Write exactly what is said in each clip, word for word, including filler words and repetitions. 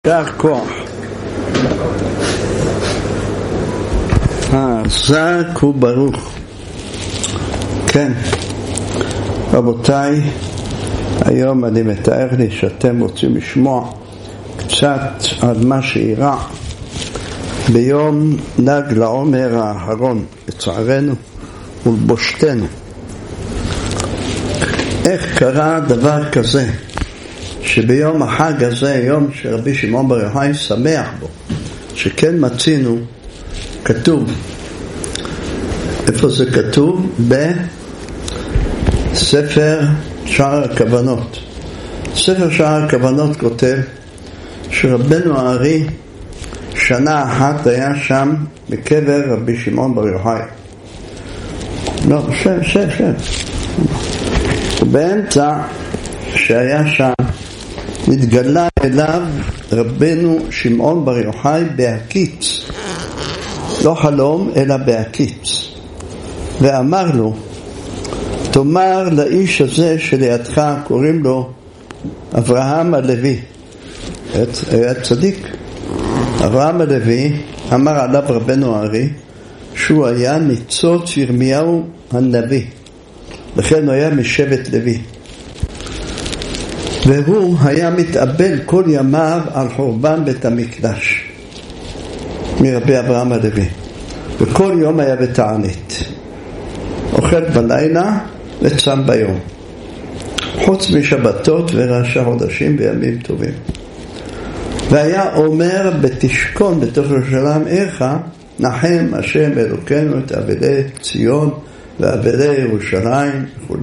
כך כוח חזק וברוך. כן, רבותיי, היום אני מתאר לי שאתם רוצים לשמוע קצת על מה שאירע ביום נג לעומר האחרון, לצערנו ולבושתנו. איך קרה דבר כזה שביום החג הזה, יום שרבי שמעון בר יוחאי שמח בו, שכן מצינו, כתוב, איפה זה כתוב? בספר שער הכוונות. ספר שער הכוונות כותב שרבנו הארי שנה אחת היה שם בקבר רבי שמעון בר יוחאי. לא, שב, שב, שב. ובאמצע שהיה שם התגלה אליו רבנו שמעון בר יוחאי בהקיץ, לא חלום אלא בהקיץ, ואמר לו, תאמר לאיש הזה שלידך, קוראים לו אברהם הלוי, היה צדיק. אברהם הלוי, אמר עליו רבנו הארי שהוא היה ניצוץ ירמיהו הנביא, לכן הוא היה משבט לוי, והוא היה מתאבל כל ימיו על חורבן בית המקדש מרבי אברהם הלוי, וכל יום היה בתענית, אוכל בלילה וצם ביום, חוץ משבתות וראשי חודשים בימים טובים. והיה אומר בתשכון בתוך ירושלים עירך, נחם השם אלוקינו את אבלי ציון ואבלי ירושלים וכו'.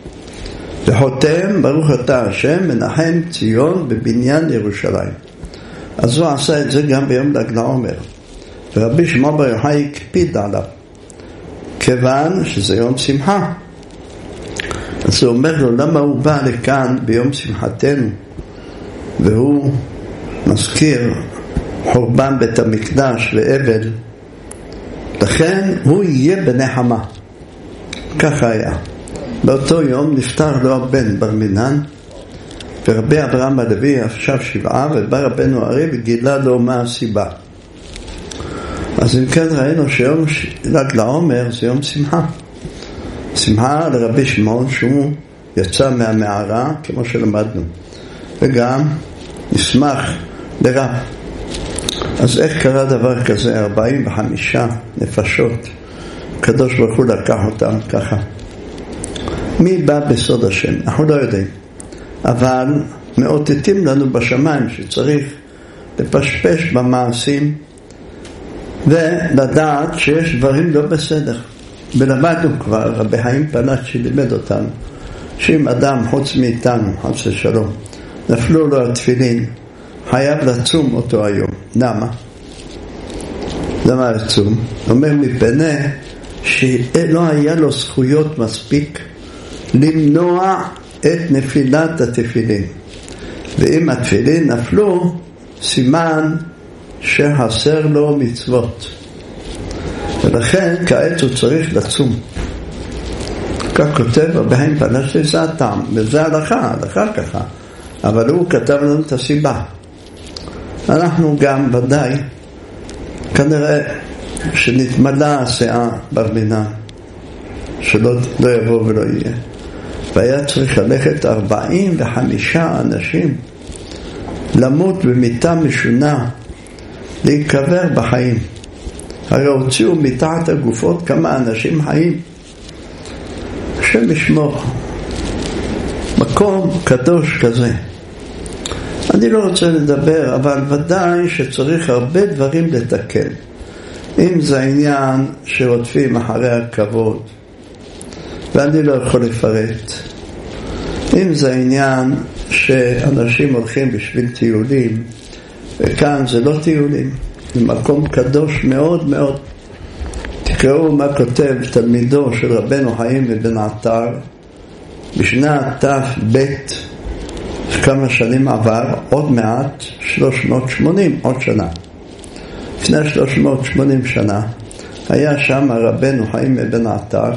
וחותם ברוך אתה השם מנחם ציון בבניין ירושלים. אז הוא עשה את זה גם ביום נג לעומר, ורבי שמעון בר יוחאי הקפיד עליו כיוון שזה יום שמחה. אז הוא אומר לו, למה הוא בא לכאן ביום שמחתנו והוא מזכיר חורבן בית המקדש ואבל? לכן הוא יהיה בנחמה. ככה היה. באותו יום נפטר לו הבן בר מינן, ורבי אברהם הלוי ישב שבעה, ובא רבנו הארי וגילה לו מה הסיבה. אז אם כן ראינו שיום נג לעומר זה יום שמחה. שמחה לרבי שמעון שהוא יצא מהמערה כמו שלמדנו, וגם נשמח לרב. אז איך קרה דבר כזה? ארבעים וחמישה נפשות הקדוש ברוך הוא לקח אותם ככה. מי בא בסוד השם? אנחנו לא יודעים, אבל מאותתים לנו בשמיים שצריך לפשפש במעשים ולדעת שיש דברים לא בסדר. ולמדנו כבר, רבי חיים פלאצ'י לימד אותנו שאם אדם חוץ מאיתנו, חס ושלום, נפלו לו התפילין, חייב לצום אותו היום. למה? למה לצום? אומר מפני שלא היה לו זכויות מספיק למנוע את נפילת התפילין, ואם התפילין נפלו סימן שחסר לו מצוות, ולכן כעת הוא צריך לצום. כך כותב רבי חיים פלאצ'י, זה הטעם וזה הלכה, הלכה ככה, אבל הוא כתב לנו את הסיבה. אנחנו גם ודאי כנראה שנתמלא השעה בר מינן שלא לא יבוא ולא יהיה, והיה צריך ללכת ארבעים וחמישה אנשים למות במיטה משונה, להיקבר בחיים. הרי הוציאו מתחת הגופות כמה אנשים חיים. השם ישמור, מקום קדוש כזה. אני לא רוצה לדבר, אבל ודאי שצריך הרבה דברים לתקן. אם זה העניין שרודפים אחרי הכבוד, ואני לא יכול לפרט. אם זה העניין שאנשים הולכים בשביל טיולים, וכאן זה לא טיולים, זה מקום קדוש מאוד מאוד. תקראו מה כותב תלמידו של רבנו חיים ובן עטר בשנת תש"ב, כמה שנים עבר, עוד מעט שלוש מאות ושמונים, עוד שנה. לפני שלוש מאות ושמונים שנה היה שם רבנו חיים ובן עטר,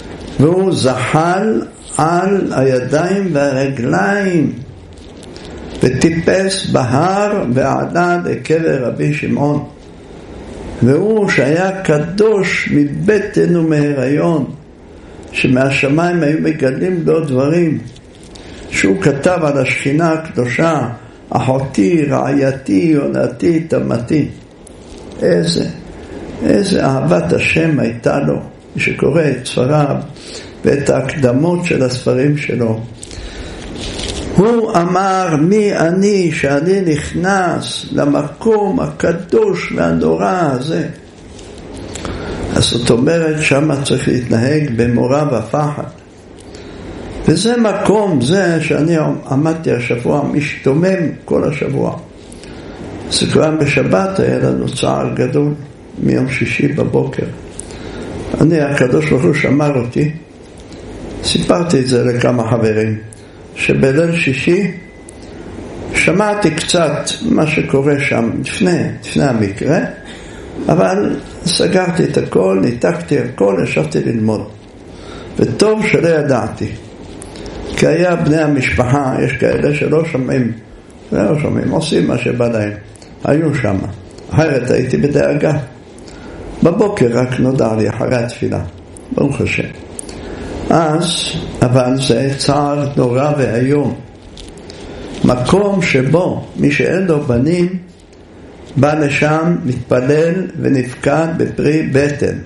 והוא זחל על הידיים והרגליים וטיפס בהר ועלה לקבר רבי שמעון, והוא שהיה קדוש מבטן ומהיריון, שמהשמיים היו מגלים לו דברים, שהוא כתב על השכינה הקדושה, אחותי, רעייתי, יונתי, תמתי. איזה, איזה אהבת השם הייתה לו, שקורא את ספריו ואת ההקדמות של הספרים שלו. הוא אמר, מי אני שאני נכנס למקום הקדוש והנורא הזה? אז זאת אומרת, שמה צריך להתנהג במורא ופחד. וזה מקום זה שאני עמדתי השבוע, משתומם כל השבוע. זה כבר בשבת היה לנו צער גדול, מיום שישי בבוקר. אני, הקדוש ברוך הוא שמר אותי, סיפרתי את זה לכמה חברים, שבליל שישי שמעתי קצת מה שקורה שם לפני, לפני המקרה, אבל סגרתי את הכל, ניתקתי הכל, ישבתי ללמוד. וטוב שלא ידעתי, כי היה בני המשפחה, יש כאלה שלא שומעים, לא שומעים, עושים מה שבא להם. היו שם, אחרת הייתי בדאגה. בבוקר רק נודע לי אחרי התפילה, ברוך השם. אז, אבל זה צער נורא והיום. מקום שבו מי שאין לו בנים, בא לשם, מתפלל ונפקד בפרי בטן.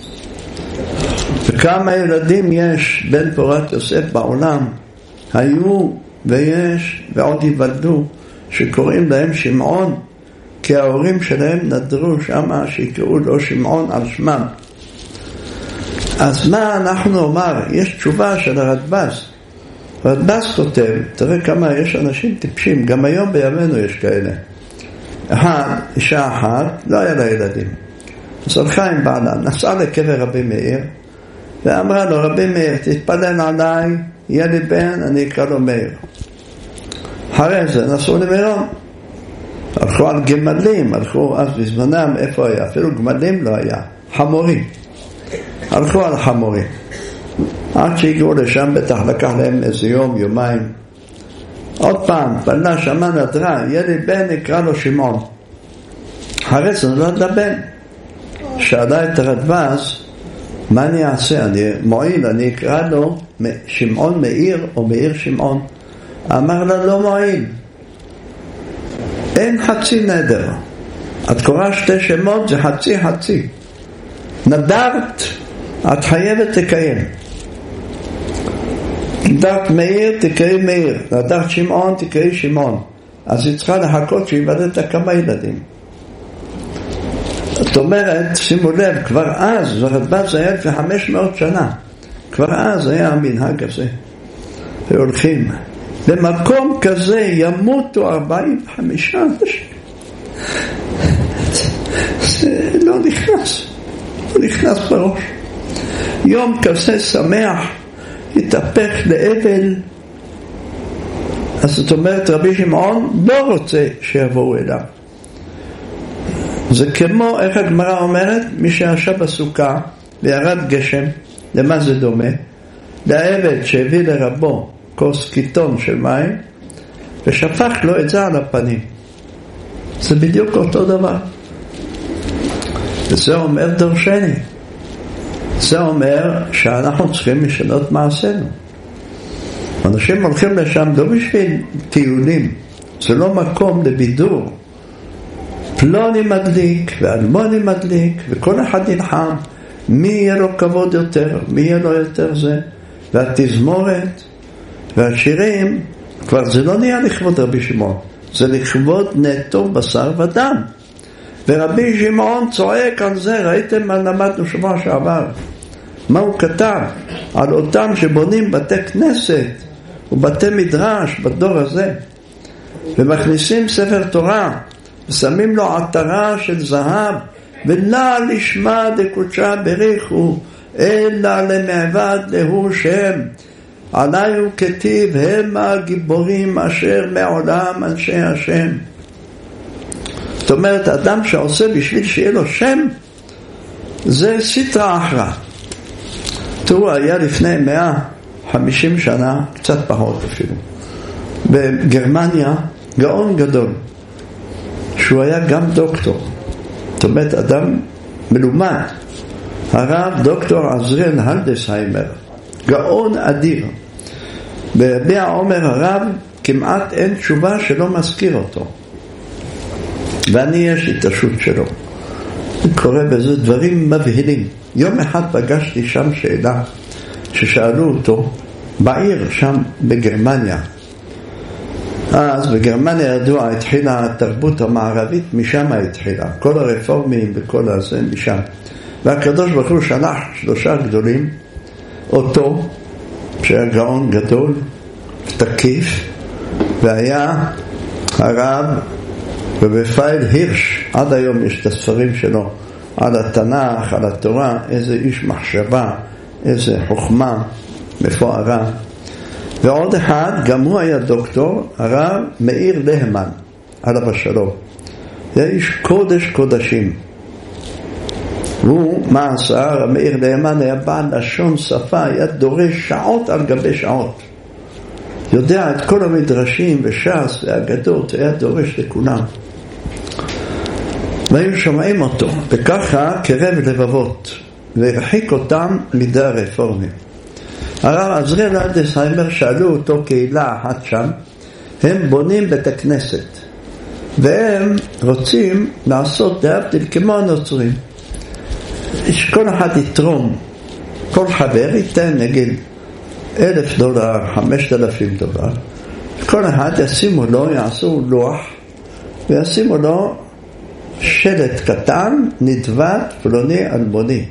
וכמה ילדים יש בן פורת יוסף בעולם, היו ויש ועוד ייוולדו, שקוראים להם שמעון, כי ההורים שלהם נדרו שמה שיקראו לו שמעון על שמם. אז מה אנחנו אומר? יש תשובה של הרדב"ז. הרדב"ז כותב, תראה כמה יש אנשים טיפשים, גם היום בימינו יש כאלה. אחד, אישה אחת, לא היה לה ילדים. אז הלכה עם בעלה, נסעה לקבר רבי מאיר, ואמרה לו, רבי מאיר, תתפלל עליי, יהיה לי בן, אני אקרא לו מאיר. אחרי זה נסעו למירון. הלכו על גמלים, הלכו אז בזמנם, איפה היה? אפילו גמלים לא היה, חמורים. הלכו על חמורים. עד שהגיעו לשם, בטח לקח להם איזה יום, יומיים. עוד פעם, פלנה שמה נדרה, יהיה לי בן, נקרא לו שמעון. אחרי זה נולד לבן. שאלה את הרדב"ז, מה אני אעשה? אני מועיל, אני אקרא לו שמעון מאיר או מאיר שמעון. אמר לה, לא מועיל. אין חצי נדר. את קוראה שתי שמות, זה חצי חצי. נדרת, את חייבת לקיים. נדרת מאיר, תקראי מאיר. נדרת שמעון, תקראי שמעון. אז היא צריכה לחכות שיוולד כמה ילדים. זאת אומרת, שימו לב, כבר אז, הרדב"ז היה לפני חמש מאות שנה, כבר אז היה המנהג הזה. והולכים. במקום כזה ימותו ארבעים וחמישה אנשים. זה לא נכנס, לא נכנס בראש. יום כזה שמח, התהפך לאבל. אז זאת אומרת, רבי שמעון לא רוצה שיבואו אליו. זה כמו, איך הגמרא אומרת, מי שישב בסוכה וירד גשם, למה זה דומה? לעבד שהביא לרבו כוס קיטון של מים ושפך לו את זה על הפנים. זה בדיוק אותו דבר. וזה אומר דרשני. זה אומר שאנחנו צריכים לשנות מעשינו. אנשים הולכים לשם לא בשביל טיולים, זה לא מקום לבידור. פלוני מדליק ואלמוני מדליק וכל אחד נלחם מי יהיה לו כבוד יותר, מי יהיה לו יותר זה. והתזמורת והשירים, כבר זה לא נהיה לכבוד רבי שמעון, זה לכבוד נטו בשר ודם. ורבי שמעון צועק על זה, ראיתם מה למדנו שבוע שעבר, מה הוא כתב על אותם שבונים בתי כנסת ובתי מדרש בדור הזה, ומכניסים ספר תורה ושמים לו עטרה של זהב, ולא לשמה דקודשה בריחו אלא למעבד להוא שם, עלי הוא כתיב הם הגיבורים אשר מעולם אנשי השם. זאת אומרת, אדם שעושה בשביל שיהיה לו שם, זה סטרא אחרא. תראו, היה לפני מאה וחמישים שנה, קצת פחות אפילו, בגרמניה גאון גדול, שהוא היה גם דוקטור, זאת אומרת אדם מלומד, הרב דוקטור עזריאל הלדסהיימר, גאון אדיר. ביביע אומר הרב, כמעט אין תשובה שלא מזכיר אותו, ואני יש התעשות שלו. קורא בזה דברים מבהילים. יום אחד פגשתי שם שאלה ששאלו אותו בעיר שם בגרמניה. אז בגרמניה ידוע התחילה התרבות המערבית, משם התחילה כל הרפורמים וכל הזה משם, והקדוש ברוך הוא שלח שלושה גדולים, אותו שהיה גאון גדול תקיף, והיה הרב רפאל הירש. עד היום יש את הספרים שלו על התנ"ך, על התורה, איזה איש מחשבה, איזה חוכמה מפוארה. ועוד אחד, גם הוא היה דוקטור, הרב מאיר להמן, עליו השלום. היה איש קודש קודשים. הוא, מה עשה? מאיר להמן היה בעל לשון שפה, היה דורש שעות על גבי שעות. יודע את כל המדרשים וש"ס והאגדות, היה דורש לכולם. והיו שומעים אותו, וככה קרב לבבות, והרחיק אותם מידי הרפורמים. הרב עזריאל הלדסהיימר, שאלו אותו קהילה אחת שם, הם בונים בית הכנסת, והם רוצים לעשות להבדיל כמו הנוצרים. כל אחד יתרום, כל חבר ייתן נגיד אלף דולר, חמשת אלפים דולר, כל אחד ישימו לו, יעשו לוח, וישימו לו שלט קטן, נדבת פלוני אלמוני.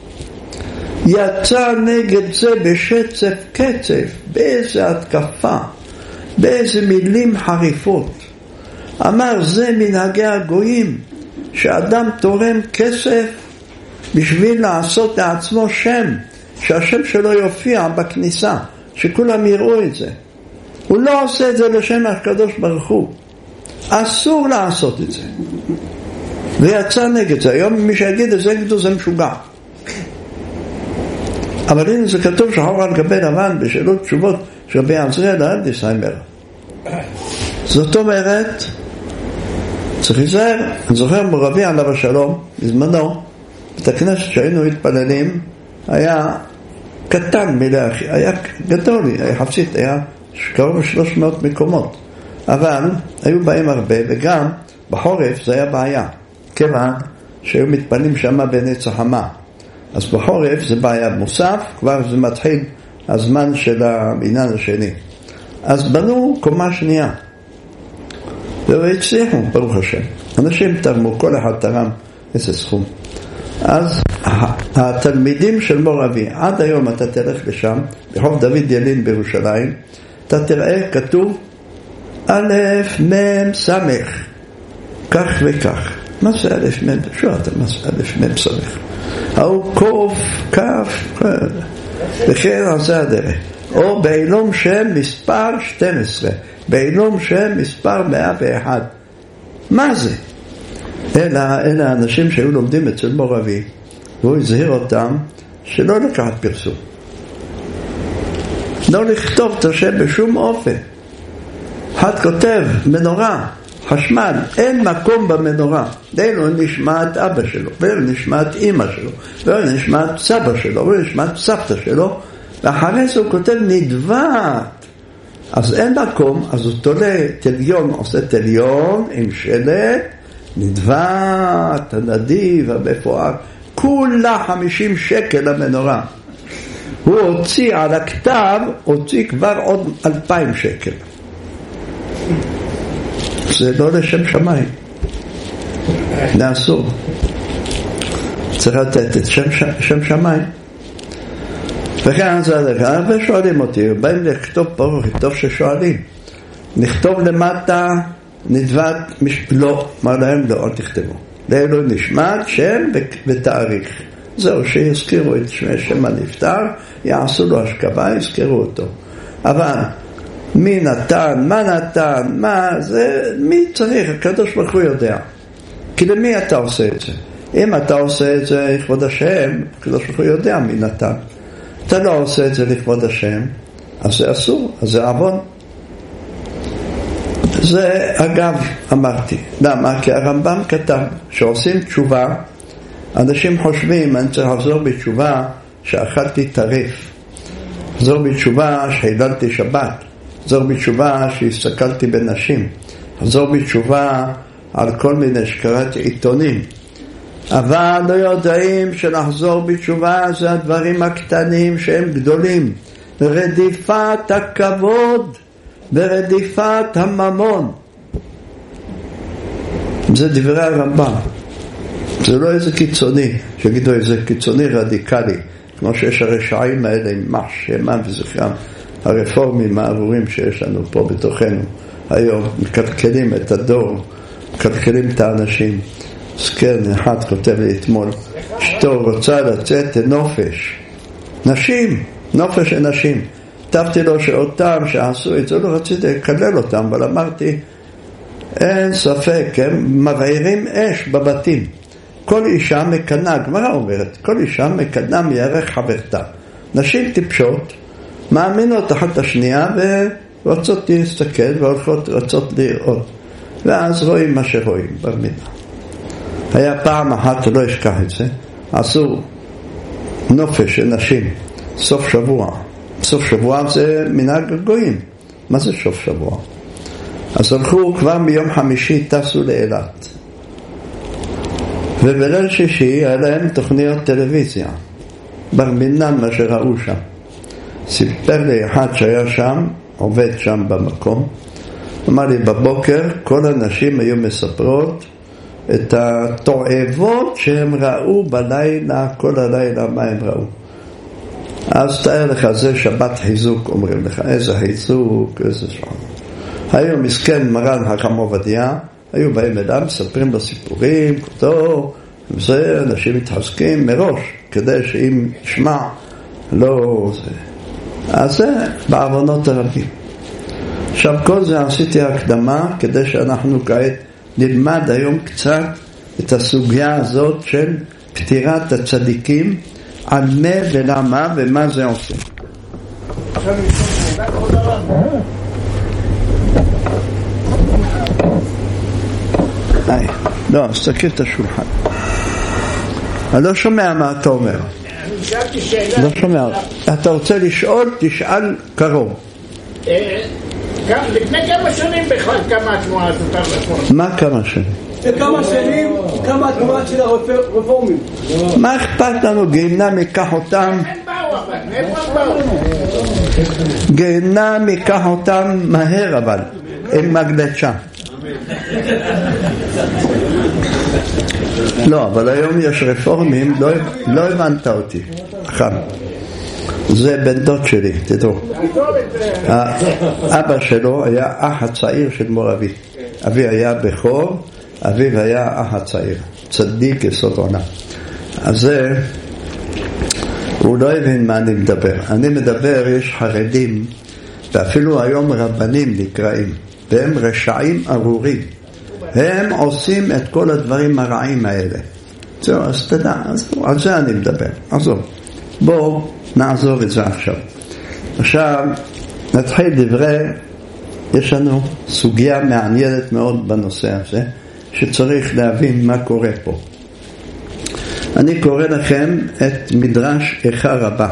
יצא נגד זה בשצף קצף, באיזה התקפה, באיזה מילים חריפות. אמר, זה מנהגי הגויים, שאדם תורם כסף בשביל לעשות לעצמו שם, שהשם שלו יופיע בכניסה, שכולם יראו את זה. הוא לא עושה את זה לשם הקדוש ברוך הוא, אסור לעשות את זה. ויצא נגד זה. היום מי שיגיד את זה, יגידו זה משוגע. אבל הנה זה כתוב שחור על גבי לבן בשאלות תשובות של רבי עזריאל הלדסהיימר. זאת אומרת, צריך להיזהר. אני זוכר מרבי עליו השלום, בזמנו, בית הכנסת שהיינו מתפללים, היה קטן מלאכי, היה גדול, היה חפצית, היה קרוב ל-שלוש מאות מקומות. אבל היו בהם הרבה, וגם בחורף זה היה בעיה. כיוון שהיו מתפנים שם בנץ החמה. אז בחורף זה בעיה מוסף, כבר זה מתחיל הזמן של העניין השני. אז בנו קומה שנייה. והצליחו, ברוך השם. אנשים תרמו, כל אחד תרם איזה סכום. אז התלמידים של מור אבי, עד היום אתה תלך לשם, ברחוב דוד ילין בירושלים, אתה תראה כתוב א' מ' סמך, כך וכך. מה זה א' מ'? שואלת, מה זה א' מ' סמך? הוא קוף, כף, וכן על זה הדרך. או בעילום שם מספר שתים עשרה, בעילום שם מספר מאה ואחת. מה זה? אלה, אלה האנשים שהיו לומדים אצל מור אבי, והוא הזהיר אותם שלא לקחת פרסום, לא לכתוב את השם בשום אופן. אחד כותב מנורה, חשמל, אין מקום במנורה. לא נשמעת אבא שלו, ולא נשמעת אמא שלו, ולא נשמעת סבא שלו, ולא נשמעת סבתא שלו, ואחרי זה הוא כותב נדבת. אז אין מקום, אז הוא תולה תליון, עושה תליון עם שלט, נדבת, הנדיב, המפואר, כולה חמישים שקל המנורה. הוא הוציא על הכתב, הוציא כבר עוד אלפיים שקל. זה לא לשם שמיים, זה אסור. צריך לתת את שם, שם שמיים. וכן זה הדרך, ושואלים אותי, באים לכתוב פה, טוב ששואלים, נכתוב למטה נדבת, מש... לא, מה להם לא, אל תכתבו. לאלו נשמעת שם ותאריך. זהו, שיזכירו את שם הנפטר, יעשו לו השכבה, יזכירו אותו. אבל מי נתן, מה נתן, מה זה, מי צריך, הקדוש ברוך הוא יודע. כי למי אתה עושה את זה? אם אתה עושה את זה לכבוד השם, הקדוש ברוך הוא יודע מי נתן. אתה לא עושה את זה לכבוד השם, אז זה אסור, אז זה עוון. זה אגב אמרתי. למה? כי הרמב"ם כתב שעושים תשובה, אנשים חושבים אני צריך לחזור בתשובה שאכלתי טרף, לחזור בתשובה שהיללתי שבת, לחזור בתשובה שהסתכלתי בנשים, לחזור בתשובה על כל מיני שקראתי עיתונים. אבל לא יודעים שלחזור בתשובה זה הדברים הקטנים שהם גדולים, רדיפת הכבוד ורדיפת הממון. זה דברי הרמב"ם, זה לא איזה קיצוני שיגידו איזה קיצוני רדיקלי כמו שיש הרשעים האלה עם מח שמם וזכרם, הרפורמים הארורים שיש לנו פה בתוכנו היום, מקלקלים את הדור, מקלקלים את האנשים. סקרן אחד כותב לי אתמול, אשתו רוצה לצאת לנופש נשים, נופש של נשים. כתבתי לו שאותם שעשו את זה לא רציתי לקלל אותם, אבל אמרתי אין ספק, הם מבעירים אש בבתים. כל אישה מקנה, גמרא אומרת, כל אישה מקנה מירך חברתה. נשים טיפשות מאמינות אחת השנייה ורוצות להסתכל והולכות רוצות לראות, ואז רואים מה שרואים ברמידה. היה פעם אחת, לא אשכח את זה, עשו נופש של נשים סוף שבוע. סוף שבוע זה מנהג גויים. מה זה סוף שבוע? אז הלכו כבר מיום חמישי, טסו לאילת, ובליל שישי היה להם תוכניות טלוויזיה בר מינן מה שראו שם. סיפר לי אחד שהיה שם, עובד שם במקום, אמר לי בבוקר כל הנשים היו מספרות את התועבות שהם ראו בלילה, כל הלילה מה הם ראו. אז תאר לך, זה שבת חיזוק אומרים לך, איזה חיזוק, איזה שעה. היום מסכן מרן החכם עובדיה, היו באים אדם, מספרים לו סיפורים, כתוב, וזה אנשים מתחזקים מראש, כדי שאם ישמע, לא זה. אז זה בעוונות הרבים. עכשיו כל זה עשיתי הקדמה, כדי שאנחנו כעת נלמד היום קצת את הסוגיה הזאת של פטירת הצדיקים, על מה ולמה ומה זה עושה. היי, לא, אז תקיר את השולחן. אני לא שומע מה אתה אומר. לא שומע. אתה רוצה לשאול, תשאל קרוב. לפני כמה שנים בכלל כמה התנועה הזאת הרפורמית? מה כמה שנים? כמה שנים, כמה התנועה של הרפורמים? מה אכפת לנו? גיהנם ייקח אותם. הם באו אבל, איפה הם באו? גיהנם ייקח אותם מהר אבל, עם מגלצ'ה. לא, אבל היום יש רפורמים, לא, לא הבנת אותי. חם. זה בן דוד שלי, תדעו. אבא שלו היה אח הצעיר של מור אבי. אבי היה בכור, אביו היה אח הצעיר, צדיק יסוד עונה. אז זה, הוא לא הבין מה אני מדבר. אני מדבר, יש חרדים, ואפילו היום רבנים נקראים, והם רשעים ארורים. הם עושים את כל הדברים הרעים האלה. זהו, אז תדע, על זה אני מדבר. עזוב. בואו נעזוב את זה עכשיו. עכשיו נתחיל דברי, יש לנו סוגיה מעניינת מאוד בנושא הזה, שצריך להבין מה קורה פה. אני קורא לכם את מדרש איכה רבה.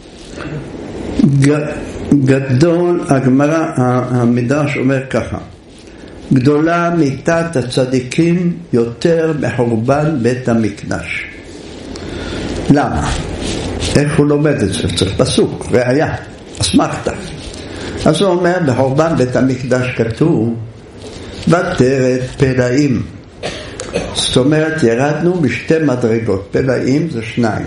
גדול, הגמרא, המדרש אומר ככה, גדולה מיתת הצדיקים יותר בחורבן בית המקדש. למה? איך הוא לומד את זה? צריך פסוק, ראיה, אסמכתא. אז הוא אומר, בחורבן בית המקדש כתוב, ותרת פלאים. זאת אומרת, ירדנו בשתי מדרגות. פלאים זה שניים.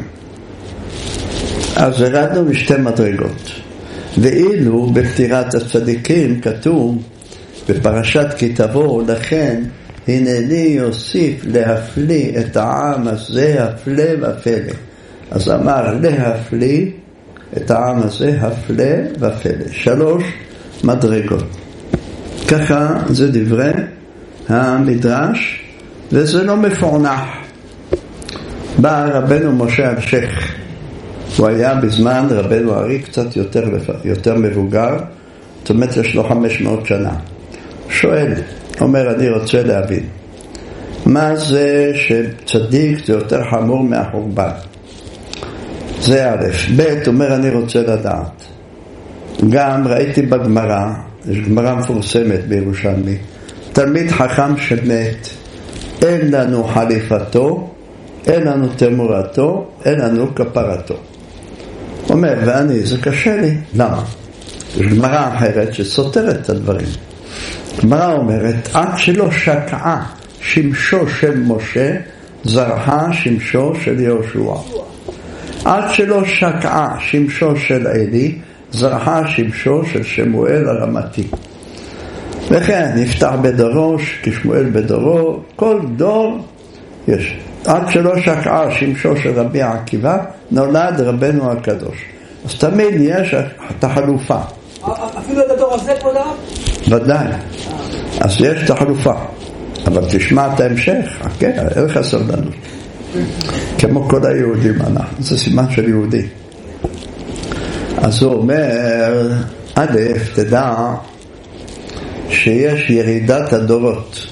אז ירדנו בשתי מדרגות. ואילו בפטירת הצדיקים כתוב, בפרשת כי תבוא, לכן הנני יוסיף להפליא את העם הזה, הפלא ופלא. אז אמר להפליא את העם הזה, הפלא ופלא. שלוש מדרגות. ככה זה דברי המדרש, וזה לא מפוענח. בא רבנו משה אלשיך, הוא היה בזמן רבנו ארי קצת יותר, יותר מבוגר, זאת אומרת יש לו חמש מאות שנה. שואל, אומר אני רוצה להבין, מה זה שצדיק זה יותר חמור מהחורבן? זה א', ב', אומר אני רוצה לדעת. גם ראיתי בגמרא, יש גמרא מפורסמת בירושלמי, תלמיד חכם שמת, אין לנו חליפתו, אין לנו תמורתו, אין לנו כפרתו. אומר, ואני, זה קשה לי. למה? יש גמרא אחרת שסותרת את הדברים. גמרא אומרת, עד שלא שקעה שמשו של משה, זרחה שמשו של יהושע. עד שלא שקעה שמשו של אלי, זרחה שמשו של שמואל הרמתי. וכן, נפתח בדורו, כשמואל בדורו, כל דור יש. עד שלא שקעה שמשו של רבי עקיבא, נולד רבנו הקדוש. אז תמיד יש את החלופה. אפילו את הדור הזה פה דעה? ודאי. אז יש את החלופה. אבל תשמע את ההמשך, כן, אין לך סבלנות. כמו כל היהודים אנחנו, זה סימן של יהודי. אז הוא אומר, א', תדע שיש ירידת הדורות.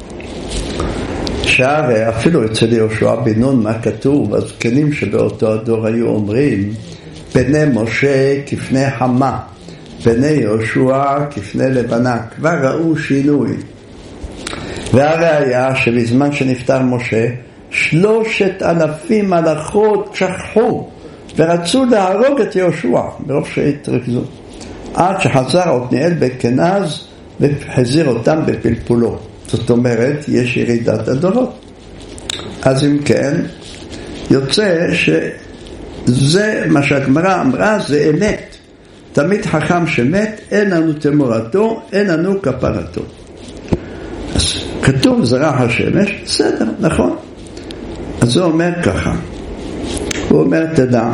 שהרי אפילו אצל יהושע בן נון, מה כתוב? הזקנים שבאותו הדור היו אומרים, פני משה כפני חמה, פני יהושע כפני לבנה. כבר ראו שינוי. והראיה שבזמן שנפטר משה, שלושת אלפים מלאכות שכחו ורצו להרוג את יהושע ברוב שהתרכזו, עד שחזר עתניאל בן כנז והחזיר אותם בפלפולו. זאת אומרת, יש ירידת הדורות. אז אם כן, יוצא שזה מה שהגמרא אמרה, זה אמת. תמיד חכם שמת, אין לנו תמורתו, אין לנו כפרתו. אז כתוב זרח השמש, בסדר, נכון. אז הוא אומר ככה, הוא אומר תדע,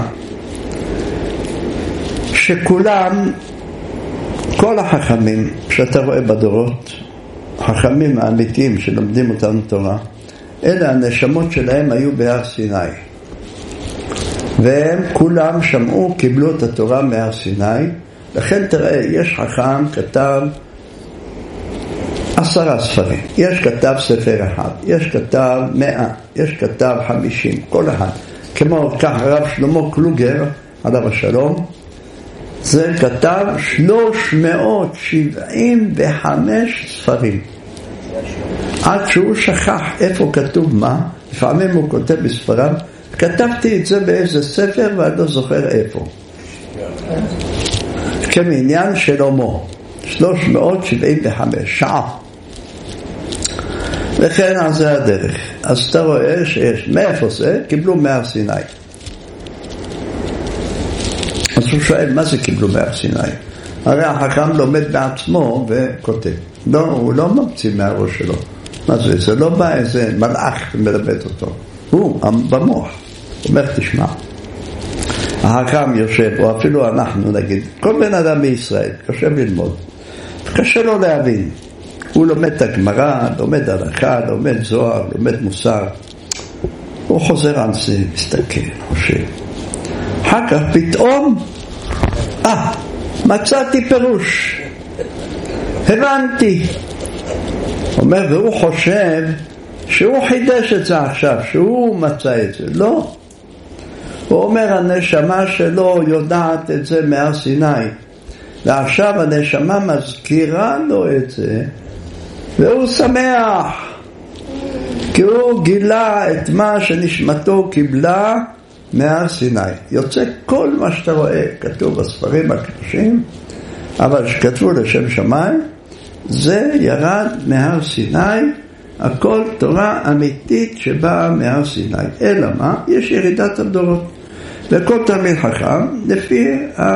שכולם, כל החכמים שאתה רואה בדורות, החכמים האמיתיים שלומדים אותנו תורה, אלה הנשמות שלהם היו בהר סיני. והם כולם שמעו, קיבלו את התורה מהר סיני. לכן תראה, יש חכם, כתב עשרה ספרים. יש כתב ספר אחד, יש כתב מאה, יש כתב חמישים, כל אחד. כמו כך הרב שלמה קלוגר, עליו השלום, זה כתב שלוש מאות שבעים וחמש ספרים. עד שהוא שכח איפה כתוב מה, לפעמים הוא כותב בספריו, כתבתי את זה באיזה ספר ואני לא זוכר איפה. כמעניין שלמה, שלוש מאות שבעים וחמש, שעה. וכן על זה הדרך. אז אתה רואה שיש, מאיפה זה? קיבלו מהר סיני. אז הוא שואל, מה זה קיבלו מהר סיני? הרי החכם לומד בעצמו וכותב. לא, הוא לא ממציא מהראש שלו. מה זה? זה לא בא איזה מלאך מלמד אותו. הוא במוח. הוא אומר, תשמע. החכם יושב, או אפילו אנחנו נגיד, כל בן אדם בישראל יושב ללמוד. קשה לו להבין. הוא לומד את הגמרא, לומד הלכה, לומד זוהר, לומד מוסר. הוא חוזר על זה, מסתכל, חושב. אחר כך פתאום, אה, מצאתי פירוש. הבנתי. אומר, והוא חושב שהוא חידש את זה עכשיו, שהוא מצא את זה. לא. הוא אומר, הנשמה שלו יודעת את זה מהר סיני. ועכשיו הנשמה מזכירה לו את זה, והוא שמח. כי הוא גילה את מה שנשמתו קיבלה מהר סיני. יוצא כל מה שאתה רואה, כתוב בספרים הקדושים, אבל שכתבו לשם שמיים, זה ירד מהר סיני, הכל תורה אמיתית שבאה מהר סיני. אלא מה? יש ירידת הדורות. וכל תלמיד חכם לפי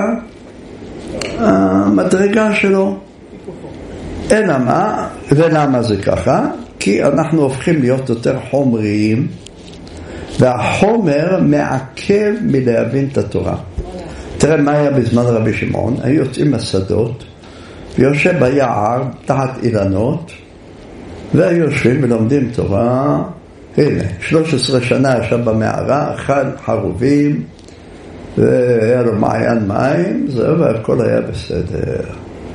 המדרגה שלו. אלא מה? ולמה זה ככה? כי אנחנו הופכים להיות יותר חומריים, והחומר מעכב מלהבין את התורה. תראה מה היה בזמן רבי שמעון, היו יוצאים מהשדות, ויושב ביער תחת אילנות, והיו יושבים ולומדים תורה. הנה, שלוש עשרה שנה ישב במערה, אכל חרובים, והיה לו מעיין מים, זהו, והכל היה בסדר.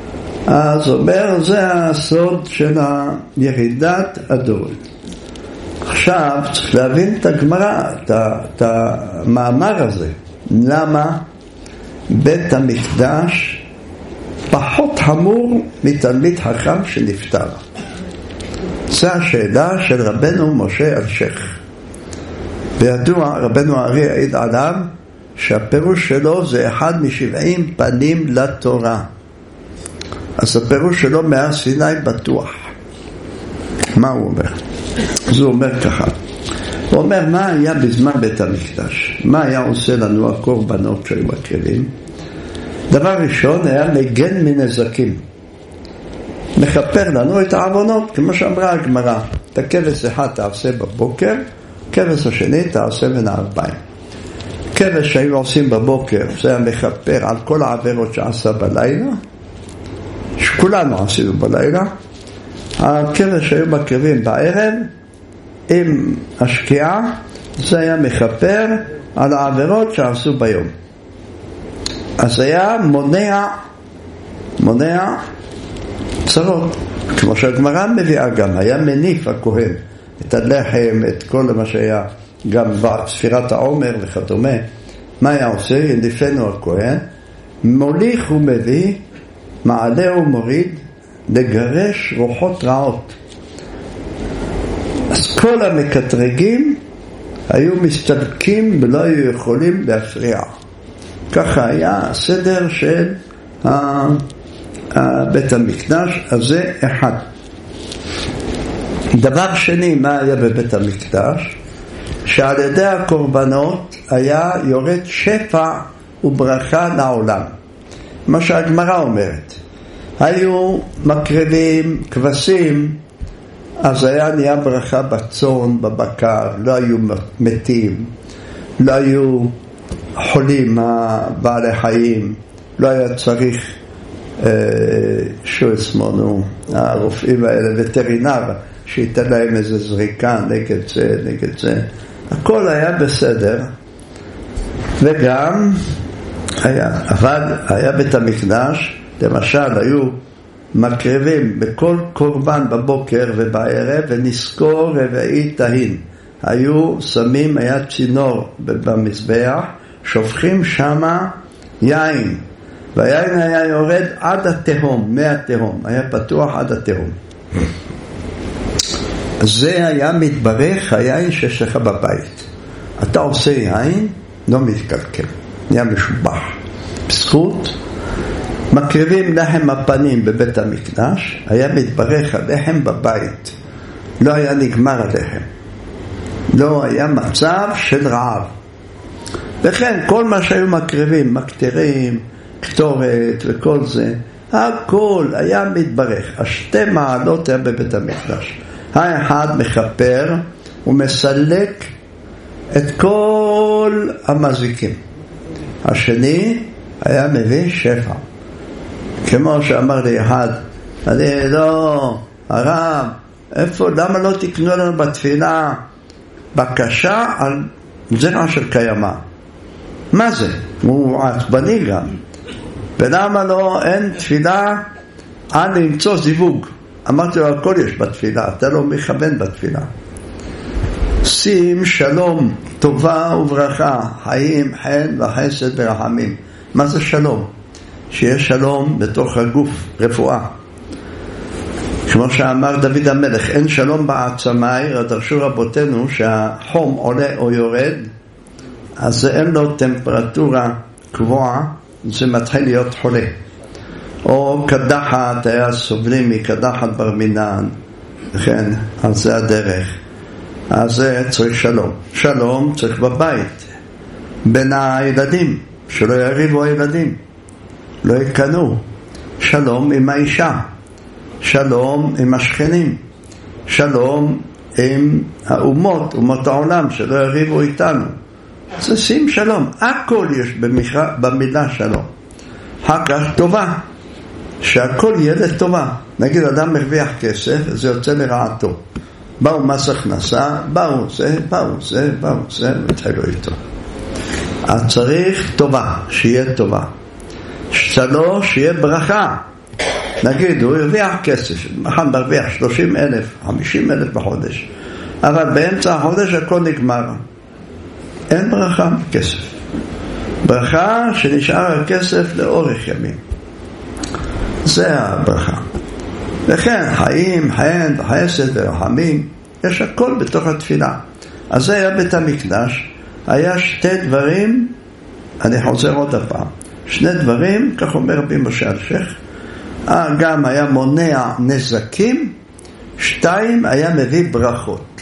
אז אומר, זה הסוד של ירידת הדורות. עכשיו צריך להבין את הגמרא, את, את המאמר הזה. למה בית המקדש פחות חמור מתלמיד חכם שנפטר? זו השאלה של רבנו משה אלשיך. וידוע, רבנו ארי העיד עליו שהפירוש שלו זה אחד משבעים פנים לתורה. אז הפירוש שלו מהר סיני בטוח. מה הוא אומר? אז הוא אומר ככה, הוא אומר מה היה בזמן בית המקדש, מה היה עושה לנו הקורבנות שהיו מקריבים. דבר ראשון היה מגן מנזקים, מכפר לנו את העוונות, כמו שאמרה הגמרא, את הכבש אחד תעשה בבוקר, כבש השני תעשה בין הערביים. כבש שהיו עושים בבוקר זה היה מכפר על כל העבירות שעשה בלילה, שכולנו עשינו בלילה. הכבש שהיו מקריבים בערב עם השקיעה זה היה מכפר על העבירות שעשו ביום. אז היה מונע מונע צרות, כמו שהגמרא מביאה גם, היה מניף הכהן את הלחם, את כל מה שהיה גם בספירת העומר וכדומה. מה היה עושה? יניפנו הכהן, מוליך ומביא, מעלה ומוריד, לגרש רוחות רעות. אז כל המקטרגים היו מסתלקים ולא היו יכולים להפריע. ככה היה הסדר של בית המקדש. אז זה אחד. דבר שני, מה היה בבית המקדש? שעל ידי הקורבנות היה יורד שפע וברכה לעולם. מה שהגמרא אומרת, היו מקריבים כבשים, אז היה נהיה ברכה בצאן, בבקר, לא היו מתים, לא היו חולים בעלי חיים, לא היה צריך אה, שועצמונו, הרופאים האלה, וטרינר, שייתן להם איזה זריקה נגד זה, נגד זה. הכל היה בסדר, וגם היה, אבל היה בית המקדש, למשל היו מקריבים בכל קורבן בבוקר ובערב ונזכור רבעי תהין. היו שמים, היה צינור במזבח, שופכים שמה יין, והיין היה יורד עד התהום, מהתהום, היה פתוח עד התהום. זה היה מתברך היין שיש לך בבית. אתה עושה יין, לא מתקלקל, נהיה משובח. בזכות מקריבים לחם הפנים בבית המקדש, היה מתברך הלחם בבית, לא היה נגמר הלחם, לא היה מצב של רעב. וכן כל מה שהיו מקריבים, מקטרים, קטורת וכל זה, הכל היה מתברך. השתי מעלות היה בבית המקדש. האחד מכפר ומסלק את כל המזיקים, השני היה מביא שפע. כמו שאמר לי אחד, אני לא, הרב, איפה, למה לא תקנו לנו בתפילה בקשה על זרע של קיימה? מה זה? הוא עצבני גם. ולמה לא, אין תפילה על למצוא זיווג? אמרתי לו, הכל יש בתפילה, אתה לא מכוון בתפילה. שים שלום, טובה וברכה, חיים, חן וחסד ורחמים. מה זה שלום? שיש שלום בתוך הגוף, רפואה. כמו שאמר דוד המלך, אין שלום בעצמי, דרשו רבותינו שהחום עולה או יורד, אז אין לו טמפרטורה קבועה, זה מתחיל להיות חולה. או קדחת, היה סובלים מקדחת בר מינן, כן, אז זה הדרך. אז זה צריך שלום. שלום צריך בבית, בין הילדים, שלא יריבו הילדים, לא יקנו. שלום עם האישה, שלום עם השכנים, שלום עם האומות, אומות העולם, שלא יריבו איתנו. זה שים שלום, הכל יש במחר, במילה שלום. אחר כך טובה, שהכל יהיה לטובה. נגיד אדם מרוויח כסף, זה יוצא לרעתו. באו מס הכנסה, באו זה, באו זה, באו זה, ותחילו איתו. אז צריך טובה, שיהיה טובה. שלוש, שיהיה ברכה. נגיד, הוא הרוויח כסף, מחר מרוויח שלושים אלף, חמישים אלף בחודש, אבל באמצע החודש הכל נגמר. אין ברכה בכסף. ברכה שנשאר הכסף לאורך ימים. זה הברכה. וכן, חיים, חן, חסד ורחמים, יש הכל בתוך התפילה. אז זה היה בית המקדש. היה שתי דברים, אני חוזר עוד הפעם, שני דברים, כך אומר רבי משה אלשיך, גם היה מונע נזקים, שתיים היה מביא ברכות.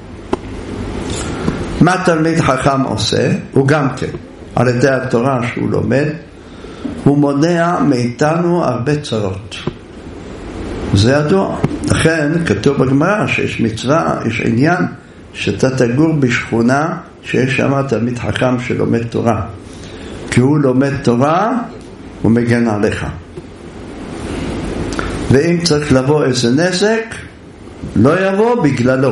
מה תלמיד חכם עושה? הוא גם כן, על ידי התורה שהוא לומד, הוא מונע מאיתנו הרבה צרות. זה ידוע. לכן כתוב בגמרא שיש מצווה, יש עניין שאתה תגור בשכונה שיש שם תלמיד חכם שלומד תורה, כי הוא לומד תורה הוא מגן עליך. ואם צריך לבוא איזה נזק לא יבוא בגללו.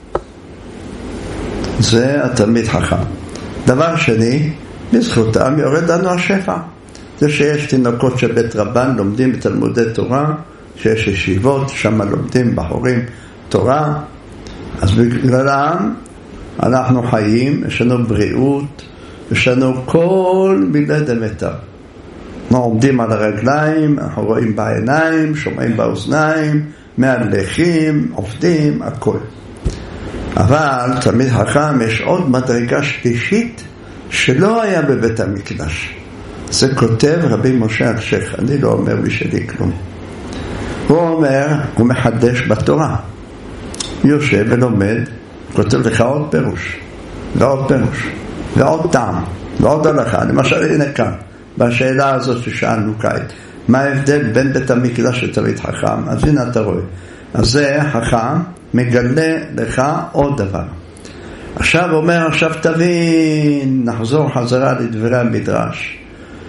זה התלמיד חכם. דבר שני, בזכותם יורד לנו השפע. זה שיש תינוקות של בית רבן לומדים בתלמודי תורה, שיש ישיבות שם לומדים בחורים תורה, אז בגללם אנחנו חיים, יש לנו בריאות, יש לנו כל מילה דמיטב. אנחנו עומדים על הרגליים, אנחנו רואים בעיניים, שומעים באוזניים, מהלכים, עובדים, הכל. אבל תלמיד חכם יש עוד מדרגה שלישית שלא היה בבית המקדש. זה כותב רבי משה אלשיך, אני לא אומר בשבילי כלום. הוא אומר, הוא מחדש בתורה. יושב ולומד, כותב לך עוד פירוש, ועוד פירוש, ועוד טעם, ועוד הלכה. למשל, הנה כאן, בשאלה הזאת ששאלנו כעת, מה ההבדל בין בית המקדש לתלמיד חכם? אז הנה אתה רואה. אז זה חכם מגלה לך עוד דבר. עכשיו אומר, עכשיו תבין, נחזור חזרה לדברי המדרש.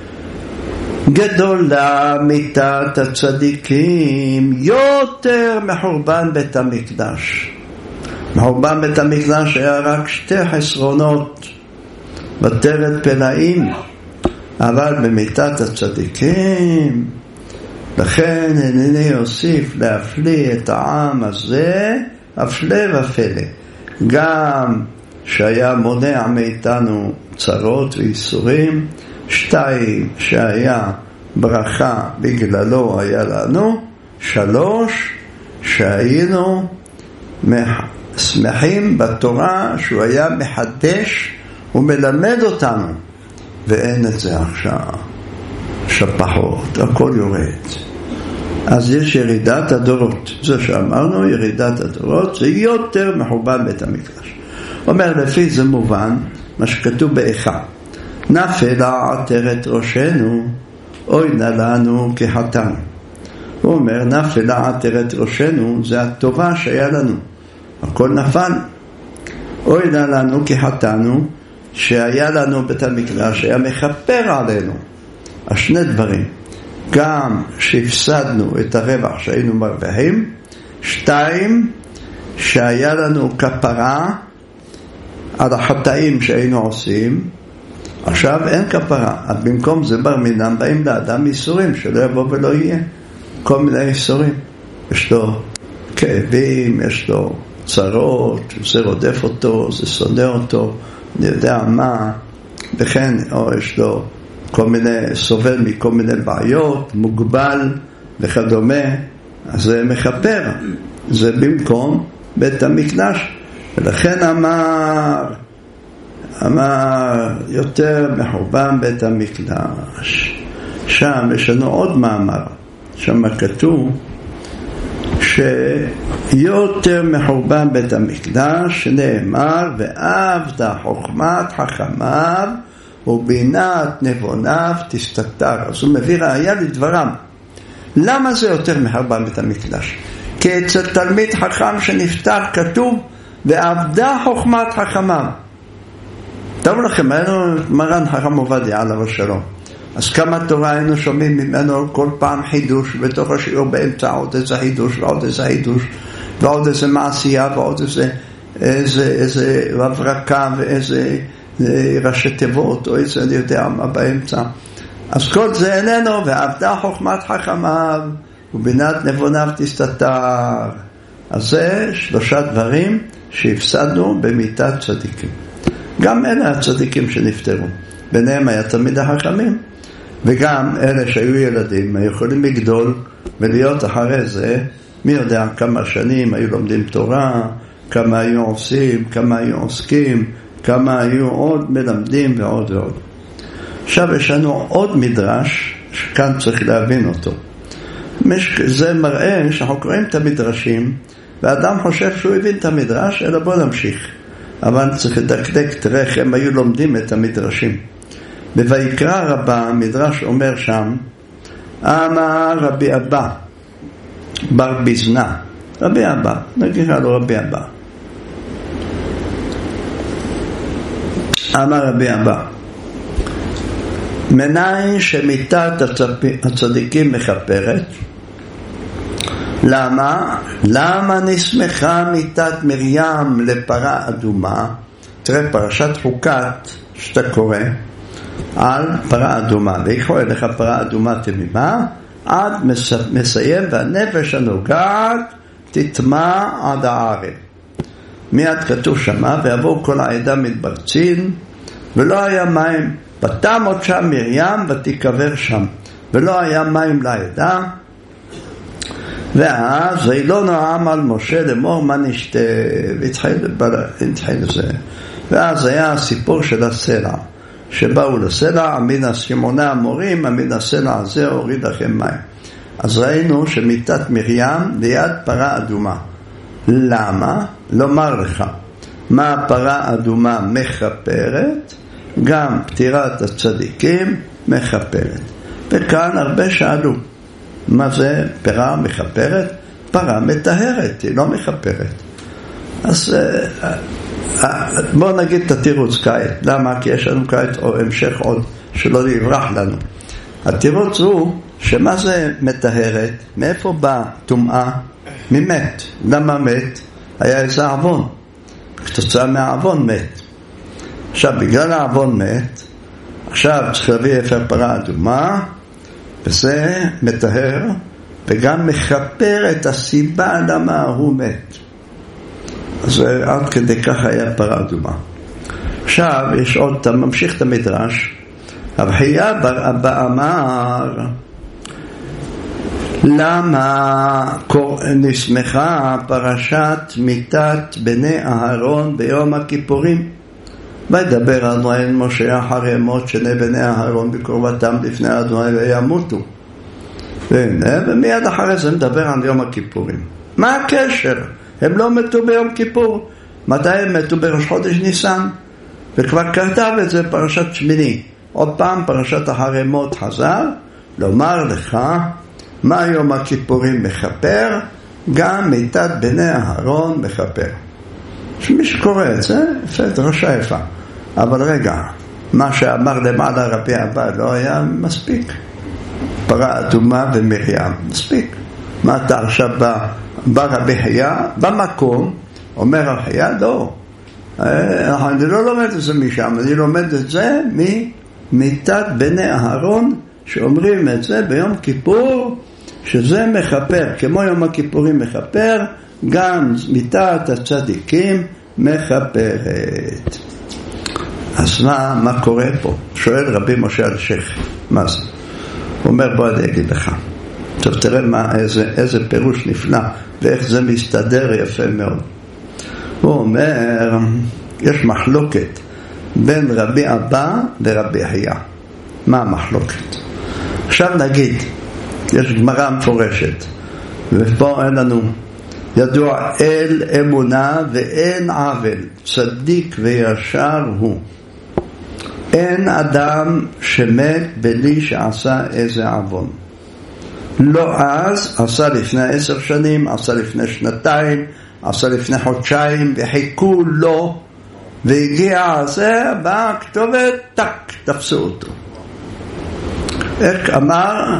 גדולה מיתת הצדיקים יותר מחורבן בית המקדש. מחורבן בית המקדש היה רק שתי חסרונות, בטרת פלאים, אבל במיתת הצדיקים, לכן הנני אוסיף להפליא את העם הזה, הפלא ופלא. גם שהיה מונע מאיתנו צרות ואיסורים, שתיים, שהיה ברכה בגללו היה לנו, שלוש, שהיינו שמחים בתורה שהוא היה מחדש ומלמד אותנו, ואין את זה עכשיו. שפחות, הכל יורד. אז יש ירידת הדורות. זה שאמרנו, ירידת הדורות זה יותר מחורבן בית המקדש. אומר, לפי זה מובן מה שכתוב באיכה, נפלה עטרת ראשנו, אוי נא לנו כחטאנו. הוא אומר, נפלה עטרת ראשנו, זה הטובה שהיה לנו, הכל נפל. אוי נא לנו כחטאנו, שהיה לנו בית המקדש, היה מכפר עלינו. השני דברים, גם שהפסדנו את הרווח שהיינו מרוויחים, שתיים, שהיה לנו כפרה על החטאים שהיינו עושים. עכשיו אין כפרה, אז במקום זה בר מינם באים לאדם איסורים שלא יבוא ולא יהיה, כל מיני איסורים. יש לו כאבים, יש לו צרות, זה רודף אותו, זה שונא אותו, אני יודע מה, וכן, או יש לו כל מיני, סובל מכל מיני בעיות, מוגבל וכדומה, אז זה מחפר, זה במקום בית המקדש. ולכן אמר, אמר יותר מחורבן בית המקדש. שם יש לנו עוד מאמר, שם כתוב שיותר מחורבן בית המקדש נאמר, ואהבת חוכמת חכמיו ובינת נבוניו תסתתר. אז הוא מביא ראיה לדברם. למה זה יותר מחורבן בית המקדש? כי אצל תלמיד חכם שנפטר כתוב ועבדה חוכמת חכמיו. טוב לכם, היינו מרן חכם עובדיה עליו השלום, אז כמה תורה היינו שומעים ממנו כל פעם חידוש, בתוך השיעור באמצע עוד איזה חידוש ועוד איזה חידוש ועוד איזה מעשייה ועוד איזה איזה, איזה הברקה ואיזה ראשי תיבות או איזה אני יודע מה באמצע. אז כל זה איננו, ועבדה חוכמת חכמיו ובינת נבוניו תסתתר. אז זה שלושה דברים שהפסדנו במיתת צדיקים. גם אלה הצדיקים שנפטרו, ביניהם היה תלמידי החכמים, וגם אלה שהיו ילדים יכולים לגדול ולהיות אחרי זה, מי יודע כמה שנים היו לומדים תורה, כמה היו עושים, כמה היו עוסקים, כמה היו עוד מלמדים ועוד ועוד. עכשיו יש לנו עוד מדרש שכאן צריך להבין אותו. זה מראה שאנחנו קוראים את המדרשים ואדם חושב שהוא הבין את המדרש, אלא בוא נמשיך. אבל צריך לדקדק, תראה איך הם היו לומדים את המדרשים. בויקרא רבה המדרש אומר שם, אמר רבי אבא בר ביזנה, רבי אבא, נגיד לו רבי אבא, אמר רבי אבא, מנין שמיתת הצדיקים מכפרת, למה? למה נסמכה מיתת מרים לפרה אדומה? תראה פרשת חוקת שאתה קורא על פרה אדומה, ויקחו אליך פרה אדומה תמימה עד מסיים, והנפש הנוגעת תטמע עד הערב. מיד כתוב שמה, ויבואו כל העדה מתברצין, ולא היה מים, ותמות שם מרים ותיקבר שם, ולא היה מים לעדה. ואז אילון העם על משה לאמור מה נשתה, והתחיל לזה. ואז היה הסיפור של הסלע, שבאו לסלע, מן הסימוני המורים, מן הסלע הזה הוריד לכם מים. אז ראינו שמיתת מרים ליד פרה אדומה. למה? לומר לך, מה הפרה אדומה מכפרת? גם פטירת הצדיקים מכפרת. וכאן הרבה שאלו, מה זה פרה מכפרת? פרה מטהרת, היא לא מכפרת. אז בואו נגיד את התירוץ כעת. למה? כי יש לנו כעת או המשך עוד שלא יברח לנו. התירוץ הוא שמה זה מטהרת? מאיפה באה טומאה? ממת. למה מת? היה איזה עוון, כתוצאה מהעוון מת. עכשיו בגלל העוון מת, עכשיו צריך להביא אפר פרה אדומה, וזה מטהר וגם מכפר את הסיבה למה הוא מת. אז עד כדי כך היה פרה אדומה. עכשיו יש עוד, אתה ממשיך את המדרש, אבחיה בר אבא אמר, למה נסמכה פרשת מיתת בני אהרון ביום הכיפורים? וידבר אדוני משה אחרי מות שני בני אהרון בקרבתם לפני אדוני וימותו. ומיד אחרי זה מדבר על יום הכיפורים. מה הקשר? הם לא מתו ביום כיפור. מתי הם מתו? בראש חודש ניסן. וכבר כתב את זה פרשת שמיני. עוד פעם פרשת אחרי מות חזר לומר לך מה יום הכיפורים מכפר, גם מיתת בני אהרון מכפר. שמי שקורא את זה, דרשה יפה. אבל רגע, מה שאמר למעלה רבי אבא לא היה מספיק. פרה אדומה ומרים, מספיק. מה אתה עכשיו בא, בא רבי חיה, במקום, אומר החיה, לא. אני לא לומד את זה משם, אני לומד את זה ממיתת בני אהרון, שאומרים את זה ביום כיפור, שזה מכפר, כמו יום הכיפורים מכפר, גם מיתת הצדיקים מכפרת. אז מה, מה קורה פה? שואל רבי משה אלשיך, מה זה? הוא אומר, בוא אני אגיד לך. טוב, תראה מה, איזה, איזה פירוש נפלא, ואיך זה מסתדר יפה מאוד. הוא אומר, יש מחלוקת בין רבי אבא לרבי חיה. מה המחלוקת? עכשיו נגיד, יש גמרא מפורשת, ופה אין לנו, ידוע אל אמונה ואין עוול, צדיק וישר הוא. אין אדם שמת בלי שעשה איזה עוון. לא אז, עשה לפני עשר שנים, עשה לפני שנתיים, עשה לפני חודשיים, וחיכו לו, והגיע זה, בא כתובת, טק, תפסו אותו. איך אמר,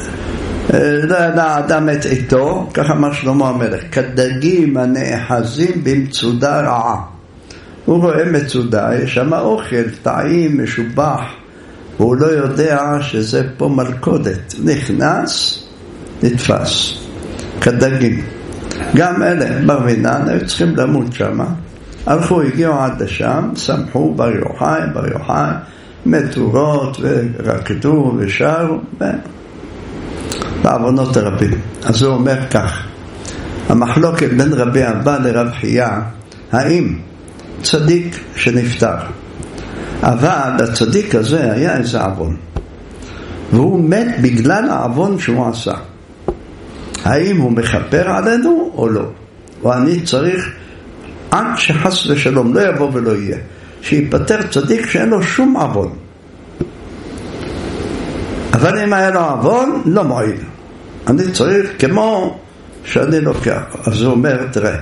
לא ידע אדם את עיתו, ככה אמר שלמה המלך, כדגים הנאחזים במצודה רעה. הוא רואה מצודה, יש שם אוכל, טעים, משובח, והוא לא יודע שזה פה מלכודת. נכנס נתפס כדגים. גם אלה ברמינן היו צריכים למות שם, הלכו, הגיעו עד לשם, שמחו בר יוחאי, בר יוחאי, מתורות ורקדו ושרו בעוונות הרבים. אז הוא אומר כך, המחלוקת בין רבי אבא לרב חייא, האם צדיק שנפטר, אבל הצדיק הזה היה איזה עוון והוא מת בגלל העוון שהוא עשה, האם הוא מכפר עלינו או לא? ואני צריך עד שחס ושלום לא יבוא ולא יהיה, שיפטר צדיק שאין לו שום עוון. אבל אם היה לו עוון לא מועיל, אני צריך כמו שאני לוקח. אז הוא אומר, תראה,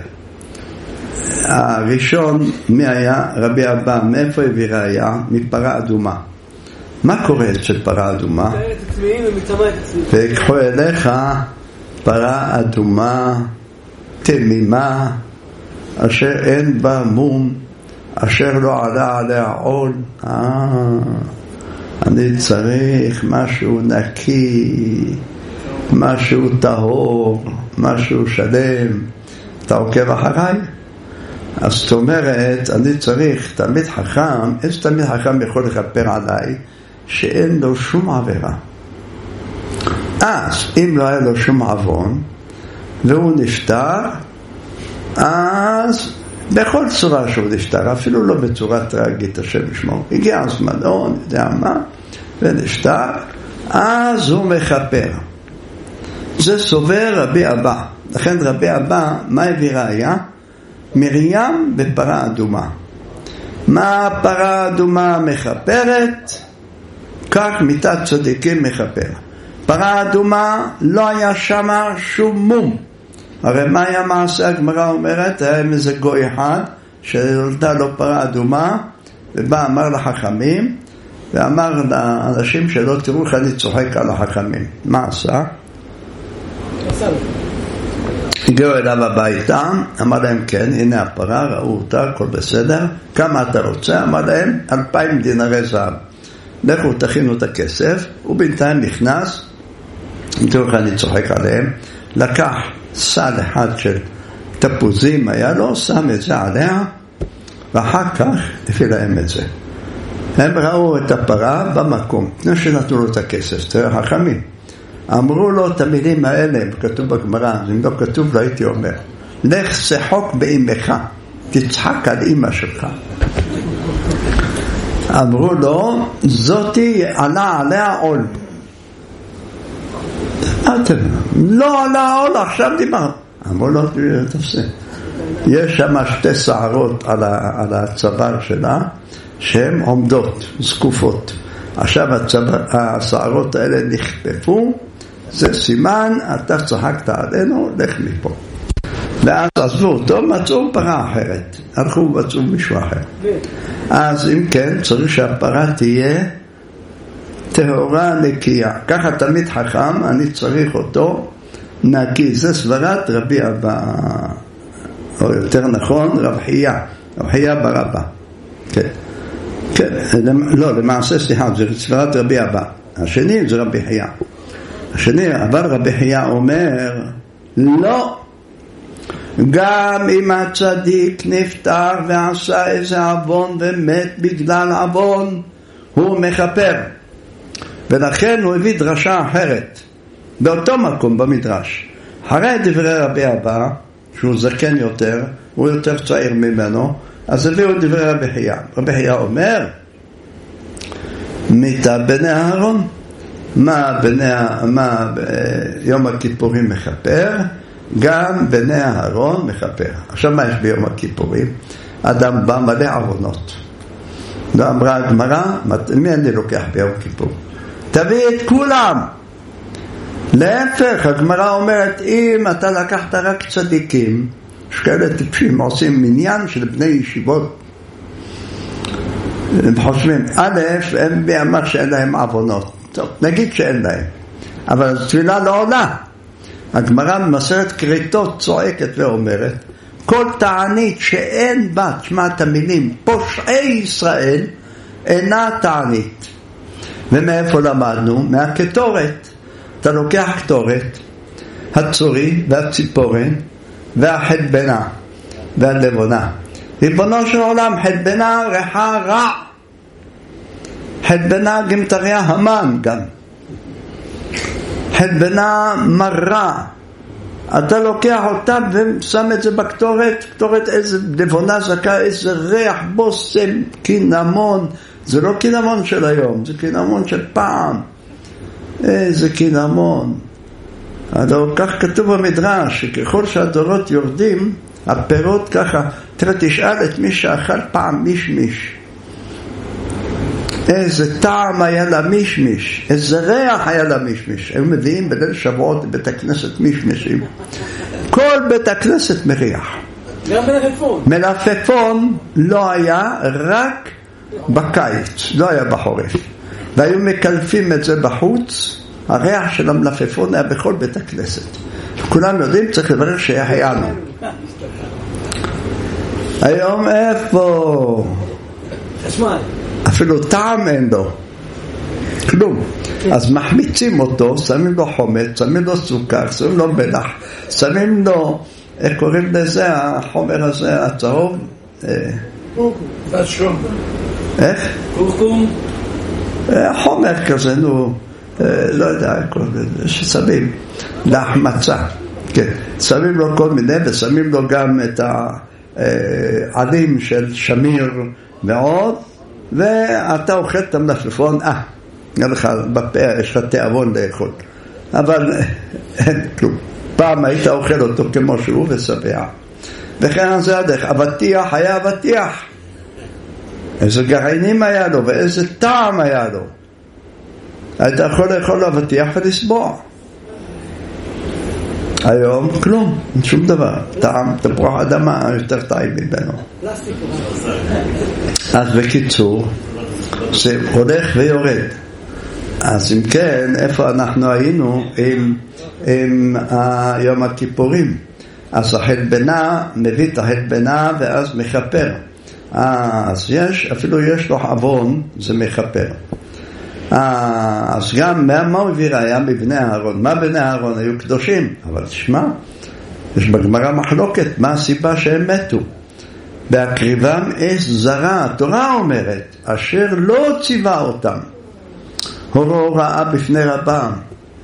הראשון מי היה? רבי אבא. מאיפה הביא ראיה? מפרה אדומה. מה קורה אצל פרה אדומה? ויקחו אליך פרה אדומה תמימה אשר אין בה מום, אשר לא עלה עליה עול. אה, אני צריך משהו נקי, משהו טהור, משהו שלם. אתה עוקב אחריי? אז זאת אומרת, אני צריך תלמיד חכם. איזה תלמיד חכם יכול לכפר עליי שאין לו שום עבירה? אז אם לא היה לו שום עוון והוא נפטר, אז בכל צורה שהוא נפטר, אפילו לא בצורה טרגית, השם ישמור, הגיע הזמנו, אני יודע מה, ונפטר, אז הוא מכפר. זה סובר רבי אבא. לכן רבי אבא, מה הביא ראיה? מרים בפרה אדומה. מה הפרה אדומה מכפרת? כך מיתת צדיקים מכפר. פרה אדומה לא היה שם שום מום. הרי מה היה מעשה? הגמרא אומרת, היה איזה גוי אחד שנולדה לו פרה אדומה, ובא אמר לחכמים, ואמר לאנשים שלא, תראו איך אני צוחק על החכמים. מה עשה? הגיעו אליו הביתה, אמר להם כן, הנה הפרה, ראו אותה, הכל בסדר, כמה אתה רוצה? אמר להם, אלפיים דינרי זהב. לכו תכינו את הכסף, ובינתיים נכנס, תראו איך אני צוחק עליהם, לקח סל אחד של תפוזים היה לו, שם את זה עליה, ואחר כך הביא להם את זה. הם ראו את הפרה במקום, לפני שנתנו לו את הכסף, תראה חכמים. אמרו לו את המילים האלה, כתוב בגמרא, אם לא כתוב לא הייתי אומר, לך שחוק באמך, תצחק על אמא שלך. אמרו לו, זאתי עלה עליה עול. אתם, לא עלה עול, עכשיו דיבר. אמרו לו, תפסה. יש שם שתי שערות על, על הצוואר שלה, שהן עומדות, זקופות. עכשיו הצוואר, השערות האלה נכפפו, זה סימן, אתה צחקת עלינו, לך מפה. ואז עזבו אותו, מצאו פרה אחרת. הלכו ומצאו מישהו אחר. אז אם כן, צריך שהפרה תהיה טהורה נקייה. ככה תמיד חכם, אני צריך אותו נקי. זה סברת רבי אבא, או יותר נכון, רב חייא. רב חייא בר אבא. כן. כן, לא, למעשה סליחה, זה סברת רבי אבא. השני זה רבי חייא. השני, אבל רבי חייא אומר, לא, גם אם הצדיק נפטר ועשה איזה עוון ומת בגלל עוון, הוא מכפר. ולכן הוא הביא דרשה אחרת, באותו מקום במדרש. אחרי דברי רבי אבא, שהוא זקן יותר, הוא יותר צעיר ממנו, אז הביאו דברי רבי חייא. רבי חייא אומר, מיתה בני אהרון, מה בני, מה יום הכיפורים מכפר? גם בני אהרון מכפר. עכשיו מה יש ביום הכיפורים? אדם בא מלא עוונות. לא אמרה הגמרא, מי אני לוקח ביום כיפור? תביא את כולם. להפך, הגמרא אומרת, אם אתה לקחת רק צדיקים, שכאלה טיפשים עושים מניין של בני ישיבות, הם חושבים, א', הם בימה שאין להם עוונות. טוב, נגיד שאין להם, אבל התפילה לא עולה. הגמרא במסכת כריתות צועקת ואומרת, כל תענית שאין בה, תשמע את המילים, פושעי ישראל, אינה תענית. ומאיפה למדנו? מהקטורת. אתה לוקח קטורת, הצורי והציפורן והחדבנה והלבונה. ריבונו של עולם, חדבנה ריחה רע, חדבנה גמטריה המן גם, חדבנה מרה. אתה לוקח אותה ושם את זה בקטורת, קטורת איזה לבונה זכה, איזה ריח בוסם, קינמון. זה לא קינמון של היום, זה קינמון של פעם. איזה קינמון. כך כתוב במדרש, שככל שהדורות יורדים, הפירות ככה, תראה, תשאל את מי שאכל פעם מישמיש. איזה טעם היה למישמיש, איזה ריח היה למישמיש. הם מביאים בליל שבועות לבית הכנסת מישמישים. כל בית הכנסת מריח. גם מלפפון. מלפפון לא היה, רק בקיץ, לא היה בחורף. והיו מקלפים את זה בחוץ, הריח של המלפפון היה בכל בית הכנסת. כולם יודעים, צריך לברך שהחיינו. היום איפה? חשמל. אפילו טעם אין לו, כלום. אז מחמיצים אותו, שמים לו חומץ, שמים לו סוכר, שמים לו מלח, שמים לו, איך קוראים לזה, החומר הזה, הצהוב? בשום. איך? קורקום. חומר כזה, נו, לא יודע, ששמים להחמצה. כן, שמים לו כל מיני, ושמים לו גם את העלים של שמיר ועוד, ואתה אוכל את המלפפון, אה, נראה לך בפה, יש לך תיאבון לאכול, אבל אין כלום. פעם היית אוכל אותו כמו שהוא ושבע. וכן זה הדרך, אבטיח היה אבטיח. איזה גרעינים היה לו, ואיזה טעם היה לו. היית יכול לאכול אבטיח ולסבוע. היום כלום, שום דבר. טעם, תפוח אדמה, יותר טעים ממנו. אז בקיצור, זה הולך ויורד. אז אם כן, איפה אנחנו היינו עם, עם יום הכיפורים? אז החלבנה מביא את החלבנה ואז מחפר. אז יש, אפילו יש לו עוון, זה מחפר. אז גם מה הוא הביא ראיה מבני אהרון? מה בני אהרון? היו קדושים, אבל תשמע, יש בגמרא מחלוקת מה הסיבה שהם מתו. בהקריבם אש זרה, התורה אומרת, אשר לא ציווה אותם, הורו ראה בפני רבם,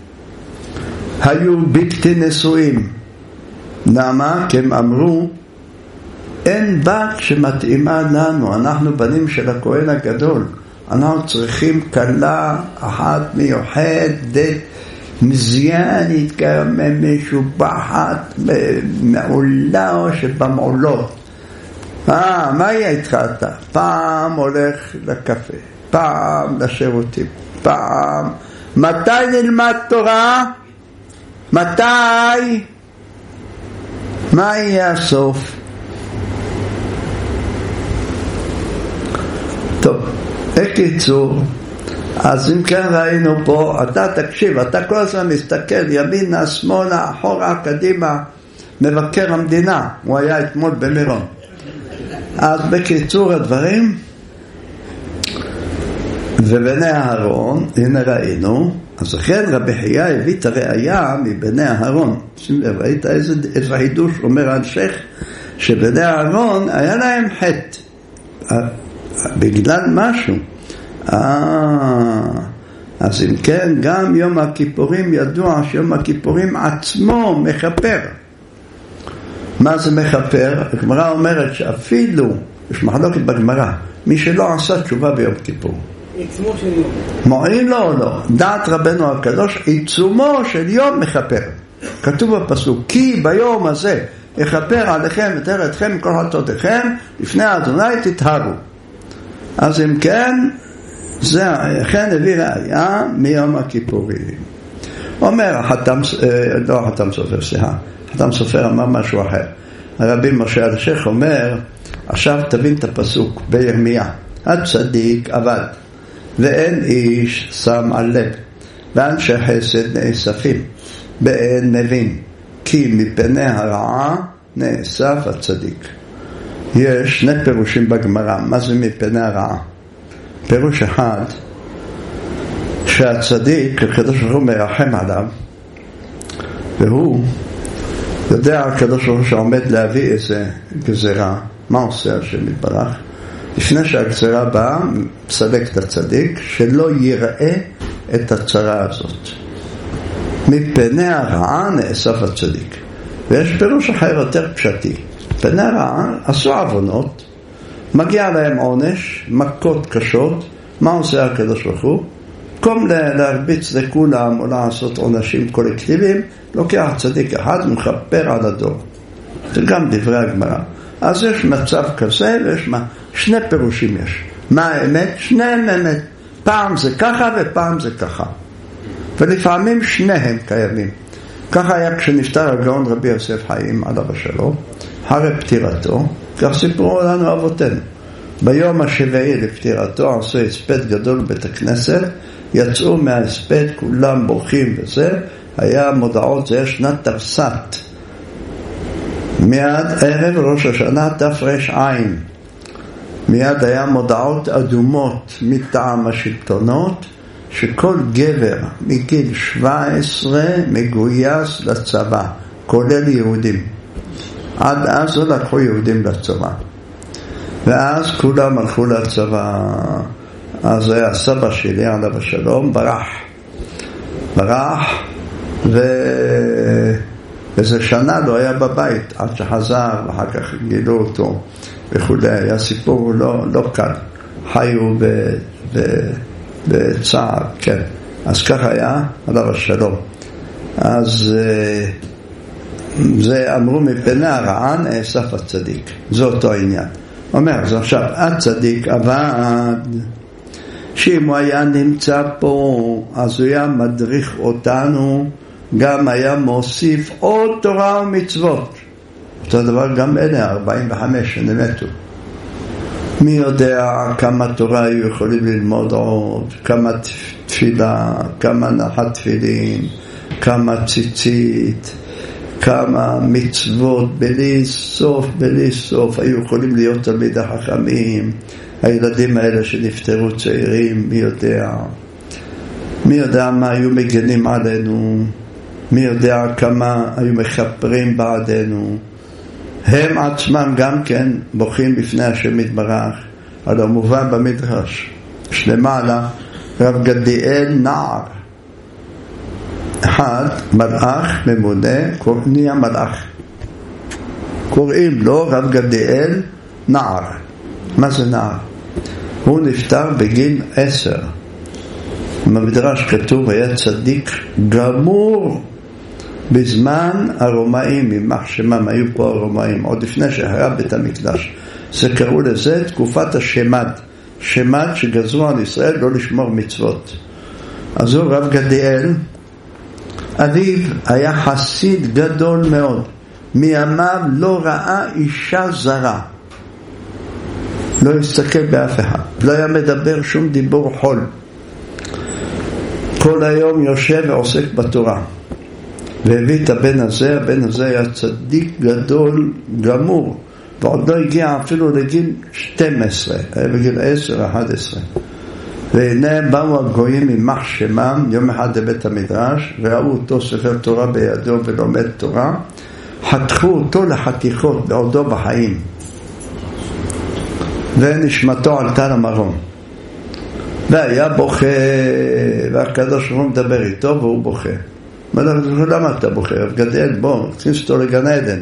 היו בלתי נשואים. למה? כי הם אמרו, אין בת שמתאימה לנו, אנחנו בנים של הכהן הגדול, אנחנו צריכים קלה אחת מיוחדת, מזיינית, משובחת, מעולה או שבמעולות. אה, מה יהיה איתך אתה? פעם הולך לקפה, פעם לשירותים, פעם. מתי נלמד תורה? מתי? מה יהיה הסוף? טוב, בקיצור, אז אם כן ראינו פה, אתה תקשיב, אתה כל הזמן מסתכל ימינה, שמאלה, אחורה, קדימה, מבקר המדינה, הוא היה אתמול במירון. אז בקיצור הדברים, ובני אהרון, הנה ראינו, אז לכן רבי חייא הביא את הראייה מבני אהרון. ראית איזה, איזה חידוש אומר המשך, שבני אהרון היה להם חטא, בגלל משהו. אה, אז אם כן, גם יום הכיפורים ידוע שיום הכיפורים עצמו מחפר. מה זה מחפר? הגמרא אומרת שאפילו, יש מחלוקת בגמרא, מי שלא עשה תשובה ביום כיפור, עיצומו של יום. מועיל לו או לא? דעת רבנו הקדוש, עיצומו של יום מחפר. כתוב בפסוק, כי ביום הזה יכפר עליכם ותאר אתכם מכל חטאותיכם, לפני אדוני תטהרו. אז אם כן, זה כן הביא ראיה מיום הכיפורים. אומר החתם, לא החתם סופר, סליחה, החתם סופר אמר משהו אחר. הרבי משה אלשיך אומר, עכשיו תבין את הפסוק בירמיה, הצדיק עבד ואין איש שם על לב, ואנשי חסד נאספים ואין מבין, כי מפני הרעה נאסף הצדיק. יש שני פירושים בגמרא, מה זה מפני הרעה? פירוש אחד, שהצדיק, הקדוש ברוך הוא מרחם עליו, והוא יודע הקדוש ברוך הוא שעומד להביא איזה גזרה. מה עושה השם יתברך? לפני שהגזרה באה, מסלק את הצדיק שלא יראה את הצרה הזאת. מפני הרעה נאסף הצדיק. ויש פירוש אחר יותר פשטי. פני הרעה עשו עוונות, מגיע להם עונש, מכות קשות. מה עושה הקדוש ברוך הוא? במקום להרביץ לכולם או לעשות עונשים קולקטיביים, לוקח צדיק אחד ומכפר על הדור. זה גם דברי הגמרא. אז יש מצב כזה ויש מה? שני פירושים יש. מה האמת? שניהם אמת. פעם זה ככה ופעם זה ככה. ולפעמים שניהם קיימים. ככה היה כשנפטר הגאון רבי יוסף חיים עליו השלום, אחרי פטירתו, כך סיפרו לנו אבותינו. ביום השביעי לפטירתו עשו הספד גדול בבית הכנסת, יצאו מההספד כולם בוכים וזה, היה מודעות, זה שנת תרס"ט. מיד ערב ראש השנה תר"ש עין. מיד היה מודעות אדומות מטעם השלטונות, שכל גבר מגיל שבע עשרה מגויס לצבא, כולל יהודים. עד אז לא לקחו יהודים לצבא. ואז כולם הלכו לצבא. אז היה סבא שלי עליו השלום, ברח. ברח, ואיזה שנה לא היה בבית, עד שחזר, ואחר כך גילו אותו וכו'. היה סיפור לא, לא קל. חיו ב... ב בצער, כן. אז ככה היה עליו השלום. אז זה אמרו מפני הרעה נאסף הצדיק. זה אותו העניין. אומר, אז עכשיו, הצדיק עבד, שאם הוא היה נמצא פה, אז הוא היה מדריך אותנו, גם היה מוסיף עוד תורה ומצוות. אותו דבר גם אלה, ארבעים וחמש שנמתו. מי יודע כמה תורה היו יכולים ללמוד עוד, כמה תפילה, כמה נחת תפילין, כמה ציצית, כמה מצוות, בלי סוף, בלי סוף, היו יכולים להיות תלמידי חכמים. הילדים האלה שנפטרו צעירים, מי יודע, מי יודע מה היו מגנים עלינו, מי יודע כמה היו מחפרים בעדנו. הם עצמם גם כן בוכים בפני השם יתברך. על המובן במדרש שלמעלה רב גדיאל נער, אחד מלאך ממונה, נהיה מלאך, קוראים לו רב גדיאל נער. מה זה נער? הוא נפטר בגיל עשר. במדרש כתוב היה צדיק גמור בזמן הרומאים, יימח שמם, היו פה הרומאים עוד לפני שהיה בית המקדש. זה קראו לזה תקופת השמד, שמד שגזרו על ישראל לא לשמור מצוות. אז הוא רב גדיאל, אביו היה חסיד גדול מאוד, מימיו לא ראה אישה זרה, לא הסתכל באף אחד, לא היה מדבר שום דיבור חול, כל היום יושב ועוסק בתורה. והביא את הבן הזה, הבן הזה היה צדיק גדול גמור, ועוד לא הגיע אפילו לגיל שתים עשרה, היה בגיל עשר אחת עשרה. והנה באו הגויים יימח שמם יום אחד לבית המדרש, וראו אותו ספר תורה בידו ולומד תורה, חתכו אותו לחתיכות בעודו בחיים, ונשמתו עלתה למרום, והיה בוכה, והקדוש ברוך הוא מדבר איתו והוא בוכה. למה אתה בוכה? רב גדיאל, בוא, תכניס אותו לגן עדן,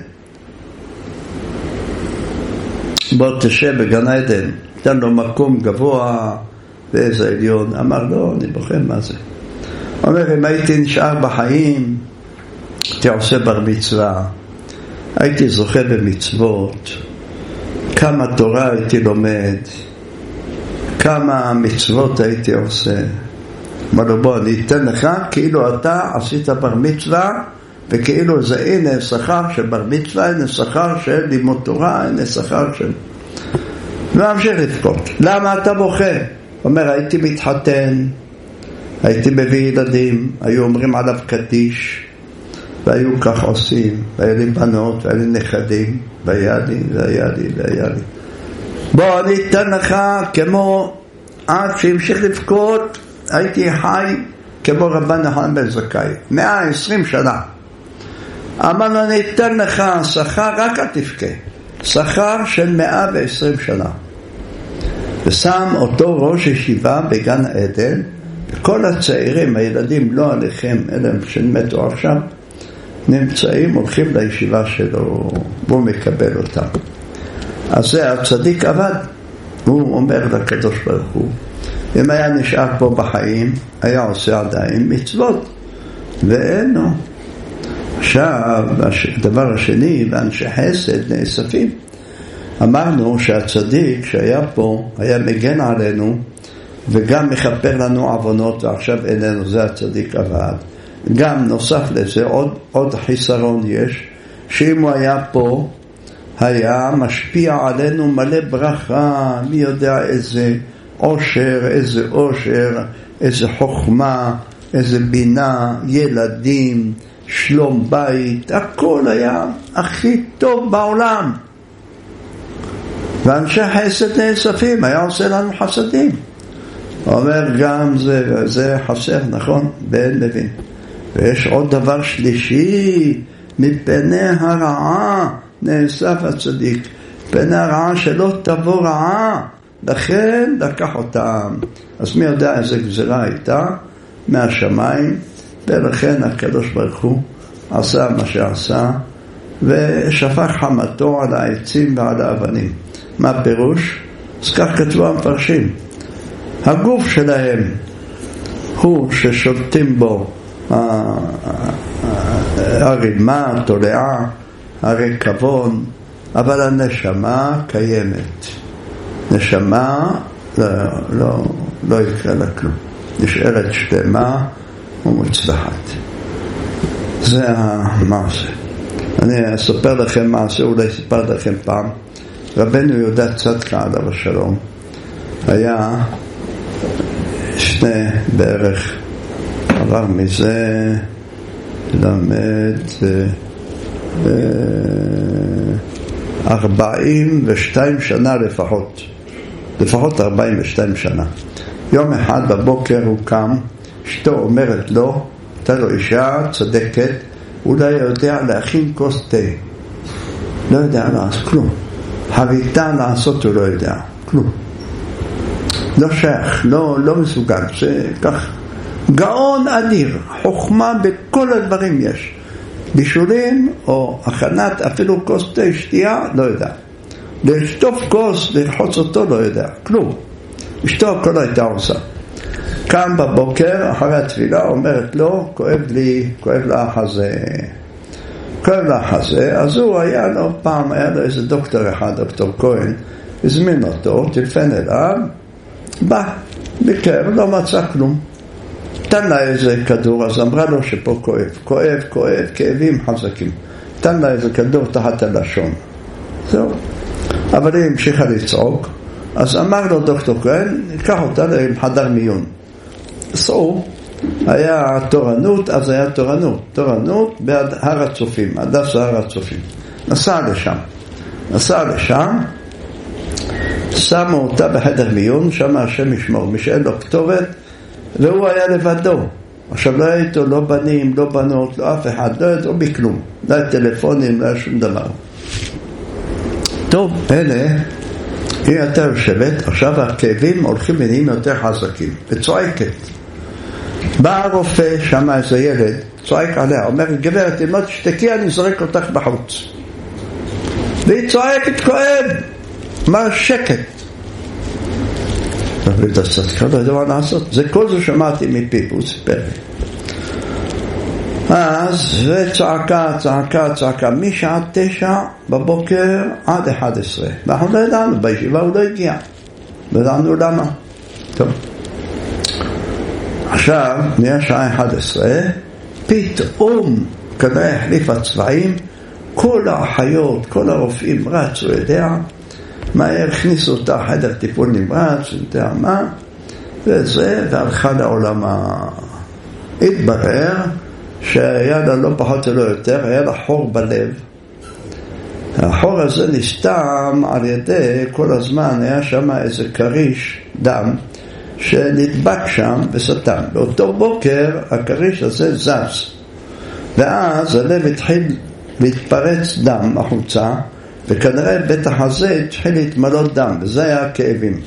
בוא תשב בגן עדן, תן לו מקום גבוה ואיזה עליון. אמר לא, אני בוכה, מה זה? אומר, אם הייתי נשאר בחיים הייתי עושה בר מצווה, הייתי זוכה במצוות, כמה תורה הייתי לומד, כמה מצוות הייתי עושה. אמר לו, בוא, אני אתן לך כאילו אתה עשית בר מצווה, וכאילו זה הנה שכר של בר מצווה, הנה שכר של לימוד תורה, הנה שכר של... וממשיך לבכות. למה אתה בוכה? אומר, הייתי מתחתן, הייתי מביא ילדים, היו אומרים עליו קדיש, והיו כך עושים, והיו לי בנות, והיו לי נכדים, והיה לי, והיה לי, והיה לי. בוא, אני אתן לך כמו, עד שהמשיך לבכות, הייתי חי כמו רבן נחמן בן זכאי, מאה ועשרים שנה. אמר לו, אני אתן לך שכר, רק אל תבכה, שכר של מאה ועשרים שנה. ושם אותו ראש ישיבה בגן עדן, וכל הצעירים, הילדים לא עליכם, אלה שמתו עכשיו, נמצאים, הולכים לישיבה שלו, והוא מקבל אותם. אז זה הצדיק עבד, הוא אומר לקדוש ברוך הוא, אם היה נשאר פה בחיים, היה עושה עדיין מצוות, ואינו. עכשיו, הדבר השני, ואנשי חסד נאספים. אמרנו שהצדיק שהיה פה, היה מגן עלינו, וגם מכפר לנו עוונות, ועכשיו איננו, זה הצדיק עבד. גם נוסף לזה, עוד, עוד חיסרון יש, שאם הוא היה פה, היה משפיע עלינו מלא ברכה, מי יודע איזה עושר, איזה עושר, איזה חוכמה, איזה בינה, ילדים, שלום בית, הכל היה הכי טוב בעולם. ואנשי חסד נאספים, היה עושה לנו חסדים. אומר גם זה, זה חסר, נכון? בן מבין. ויש עוד דבר שלישי, מפני הרעה נאסף הצדיק, פני הרעה שלא תבוא רעה, לכן לקח אותם. אז מי יודע איזה גזירה הייתה? מהשמיים, ולכן הקדוש ברוך הוא עשה מה שעשה, ושפך חמתו על העצים ועל האבנים. מה פירוש? אז כך כתבו המפרשים. הגוף שלהם הוא ששולטים בו הרימה, התולעה, הריקבון, אבל הנשמה קיימת. נשמה לא, לא, לא יקרה לה כלום. נשארת שלמה ומוצלחת. זה המעשה. אני אספר לכם מעשה, אולי אספר לכם פעם. רבנו יהודה צדקה עליו השלום, היה שני בערך, עבר מזה למד ארבעים ושתיים שנה לפחות, לפחות ארבעים ושתיים שנה. יום אחד בבוקר הוא קם, אשתו אומרת לו, אתה לו אישה צדקת, אולי יודע להכין כוס תה, לא יודע לעשות כלום, חביתה לעשות הוא לא יודע כלום, לא שייך, לא, לא מסוגל, זה כך גאון אדיר, חוכמה בכל הדברים יש, בישולים או הכנת אפילו כוס תה שתייה לא יודע, לשטוף כוס לרחוץ אותו לא יודע כלום. אשתו הכל הייתה עושה. קם בבוקר אחרי התפילה, אומרת לו, כואב לי, כואב לה החזה, כואב לה החזה. אז הוא היה לו פעם, היה לו איזה דוקטור אחד, דוקטור כהן, הזמין אותו, טלפן אליו, בא, ביקר, לא מצא כלום, תן לה איזה כדור. אז אמרה לו שפה כואב, כואב, כואב, כאבים חזקים, תן לה איזה כדור תחת הלשון. זהו. אבל היא המשיכה לצעוק. אז אמר לו דוקטור כהן, ניקח אותה לחדר מיון. so, היה תורנות, אז היה תורנות, תורנות בהר הצופים, הדס הר הצופים. נסע לשם, נסע לשם, שמו אותה בחדר מיון, שם השם ישמור, מי שאין לו כתובת, והוא היה לבדו. עכשיו לא היה איתו, לא בנים, לא בנות, לא אף אחד, לא היה בכלום, לא היה טלפונים, לא היה שום דבר. טוב, אלה, היא הייתה יושבת, עכשיו הכאבים הולכים ונהיים יותר חזקים, וצועקת. בא הרופא, שמה איזה ילד, צועק עליה, אומר, גברת, אם לא תשתקי, אני זורק אותך בחוץ. והיא צועקת, כואב, מה שקט? רבי צדקה, לא יודע מה לעשות, זה כל זה שמעתי מפיו, הוא סיפר לי. אז וצעקה, צעקה, צעקה, משעה תשע בבוקר עד אחד עשרה. ואנחנו לא ידענו, בישיבה הוא לא הגיע. לא ידענו למה. טוב. עכשיו, מהשעה אחת עשרה, פתאום, כנראה החליף הצבעים, כל האחיות, כל הרופאים רצו, יודע, מהר הכניסו אותה חדר טיפול נמרץ, יודע מה, וזה, והלכה לעולמה. התברר, שהיה לה לא פחות ולא יותר, היה לה חור בלב. החור הזה נסתם על ידי, כל הזמן היה שם איזה קריש דם שנדבק שם וסתם. באותו בוקר הקריש הזה זז, ואז הלב התחיל להתפרץ דם החוצה, וכנראה בטח הזה התחיל להתמלות דם, וזה היה הכאבים.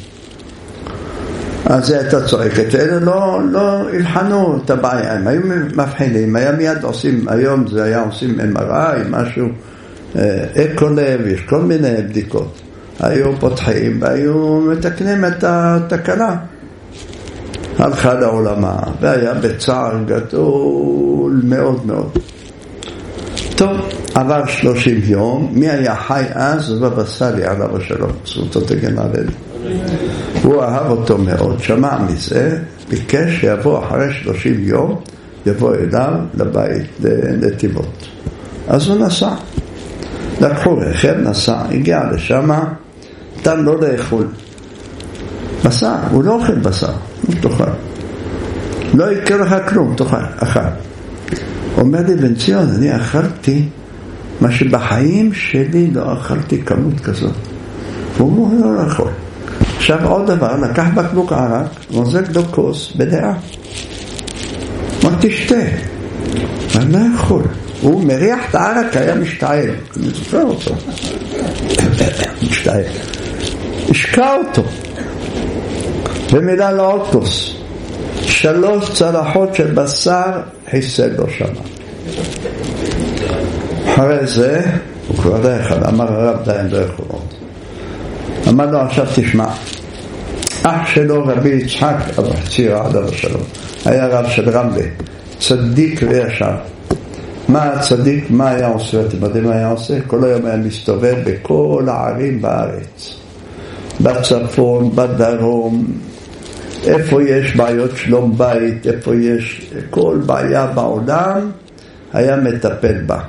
אז היא הייתה צועקת, אלה לא, לא הלחנו את הבעיה, הם היו מבחינים, היה מיד עושים, היום זה היה עושים אם אר איי, משהו, אקו לב, יש כל מיני בדיקות. היו פותחים והיו מתקנים את התקלה. הלכה לעולמה, והיה בצער גדול מאוד מאוד. טוב, עבר שלושים יום, מי היה חי אז? בבא סאלי עליו השלום, זכותו תגן עלינו. הוא אהב אותו מאוד, שמע מזה, ביקש שיבוא אחרי שלושים יום, יבוא אליו לבית, לנתיבות. אז הוא נסע. לקחו רכב, נסע, הגיע לשם, נתן לו לאכול. בשר, הוא לא אוכל בשר, הוא תאכל. לא יקרה לך כלום, תאכל, אכל. אומר לי, בן ציון, אני אכלתי מה שבחיים שלי לא אכלתי כמות כזאת. הוא אומר, לא לאכול. עכשיו עוד דבר, לקח בקבוק ערק, מוזג לו כוס בדעה. מה תשתה? אני לא יכול. הוא מריח את הערק, היה משתעל. אני זוכר אותו. משתעל. השקע אותו. ומילה לו עוד כוס. שלוש צלחות של בשר חיסל לו שם. אחרי זה, הוא כבר די אחד, אמר הרב די, אני לא יכול עוד. אמר לו, עכשיו תשמע. אח שלו רבי יצחק אבא צירה עליו השלום, היה רב של רמלה, צדיק וישר. מה הצדיק, מה היה עושה? אתם יודעים מה היה עושה? כל היום היה מסתובב בכל הערים בארץ, בצפון, בדרום, איפה יש בעיות שלום בית, איפה יש כל בעיה בעולם, היה מטפל בה.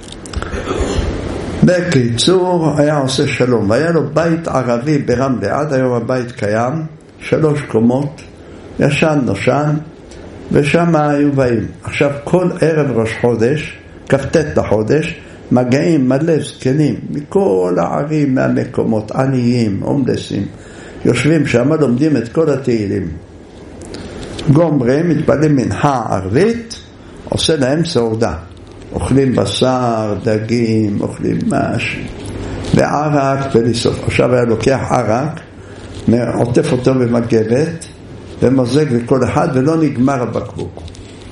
בקיצור, היה עושה שלום, והיה לו בית ערבי ברמלה, עד היום הבית קיים, שלוש קומות, ישן נושן, ושם היו באים. עכשיו כל ערב ראש חודש, כ"ט לחודש, מגיעים מלא זקנים מכל הערים, מהמקומות, עניים, הומלסים, יושבים שם, לומדים את כל התהילים. גומרים, מתפללים מנחה ערבית, עושה להם סעודה. אוכלים בשר, דגים, אוכלים משהו, וערק ולסוף. עכשיו היה לוקח ערק, עוטף אותו במגבת, ומוזג לכל אחד, ולא נגמר הבקבוק.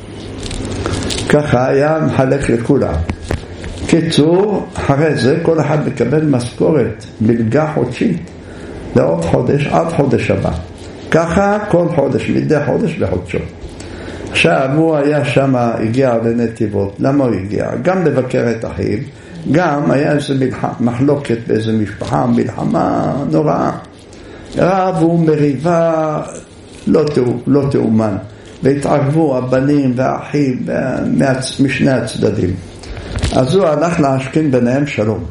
ככה היה מחלק לכולם. קיצור, אחרי זה כל אחד מקבל משכורת, מלגה חודשית, לעוד חודש, עד חודש הבא. ככה כל חודש, מדי חודש לחודשו. עכשיו הוא היה שם, הגיע לנתיבות. למה הוא הגיע? גם לבקר את אחיו, גם היה איזו מחלוקת באיזו משפחה, מלחמה נוראה. רבו מריבה לא, לא תאומן, והתערבו הבנים והאחים משני הצדדים. אז הוא הלך להשכין ביניהם שלום.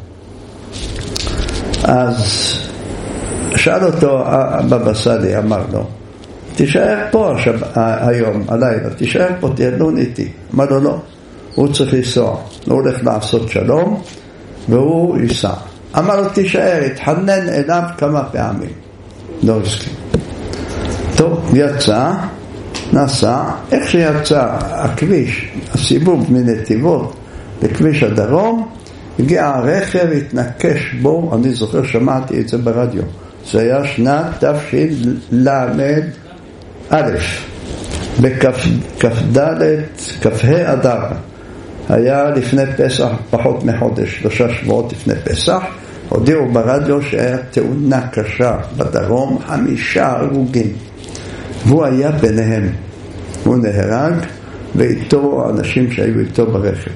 אז שאל אותו בבא סאלי, אמר לו, תישאר פה עכשיו, היום, הלילה, תישאר פה, תיהלון איתי. אמר לו לא, הוא צריך לנסוע, הוא הולך לעשות שלום, והוא ייסע. אמר לו תישאר, התחנן אליו כמה פעמים, לא הסכים. טוב, יצא, נסע, איך שיצא הכביש, הסיבוב מנתיבות לכביש הדרום, הגיע הרכב, התנקש בו, אני זוכר, שמעתי את זה ברדיו, זה היה שנת תשל"ד א', בכ"ד, כ"ה אדר, היה לפני פסח פחות מחודש, שלושה שבועות לפני פסח, הודיעו ברדיו שהיה תאונה קשה בדרום, חמישה הרוגים, והוא היה ביניהם, הוא נהרג, ואיתו אנשים שהיו איתו ברכב.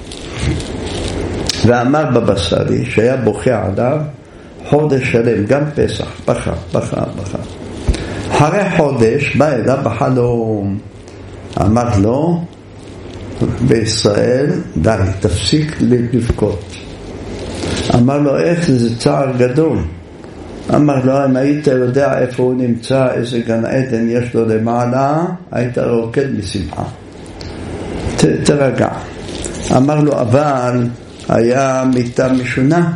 ואמר בבא סאלי שהיה בוכה עליו חודש שלם, גם פסח, בכה, בכה, בכה. אחרי חודש בא אליו בחלום, אמר לו, בישראל, די, תפסיק לבכות. אמר לו, איך זה צער גדול. אמר לו, אם היית יודע איפה הוא נמצא, איזה גן עדן יש לו למעלה, היית רוקד משמחה. ת, תרגע. אמר לו, אבל היה מיטה משונה.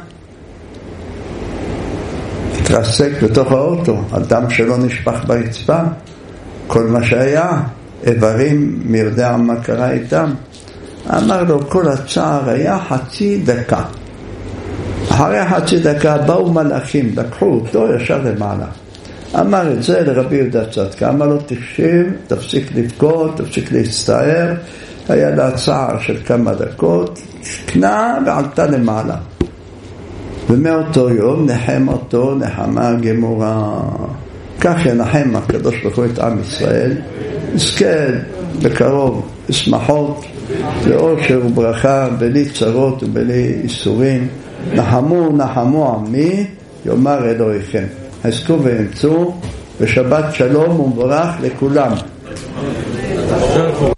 התרסק בתוך האוטו, הדם שלו נשפך ברצפה, כל מה שהיה, איברים, מי יודע מה קרה איתם. אמר לו כל הצער היה חצי דקה. אחרי חצי דקה באו מלאכים, לקחו אותו ישר למעלה. אמר את זה לרבי יהודה צדקה, אמר לו תקשיב, תפסיק לבכות, תפסיק להצטער. היה לה צער של כמה דקות, שקנה ועלתה למעלה. ומאותו יום נחם אותו נחמה גמורה. כך ינחם הקדוש ברוך הוא את עם ישראל, נזכה בקרוב לשמחות, לאושר וברכה, בלי צרות ובלי איסורים. נחמו נחמו עמי יאמר אלוהיכם. חזקו ואמצו, ושבת שלום ומבורך לכולם.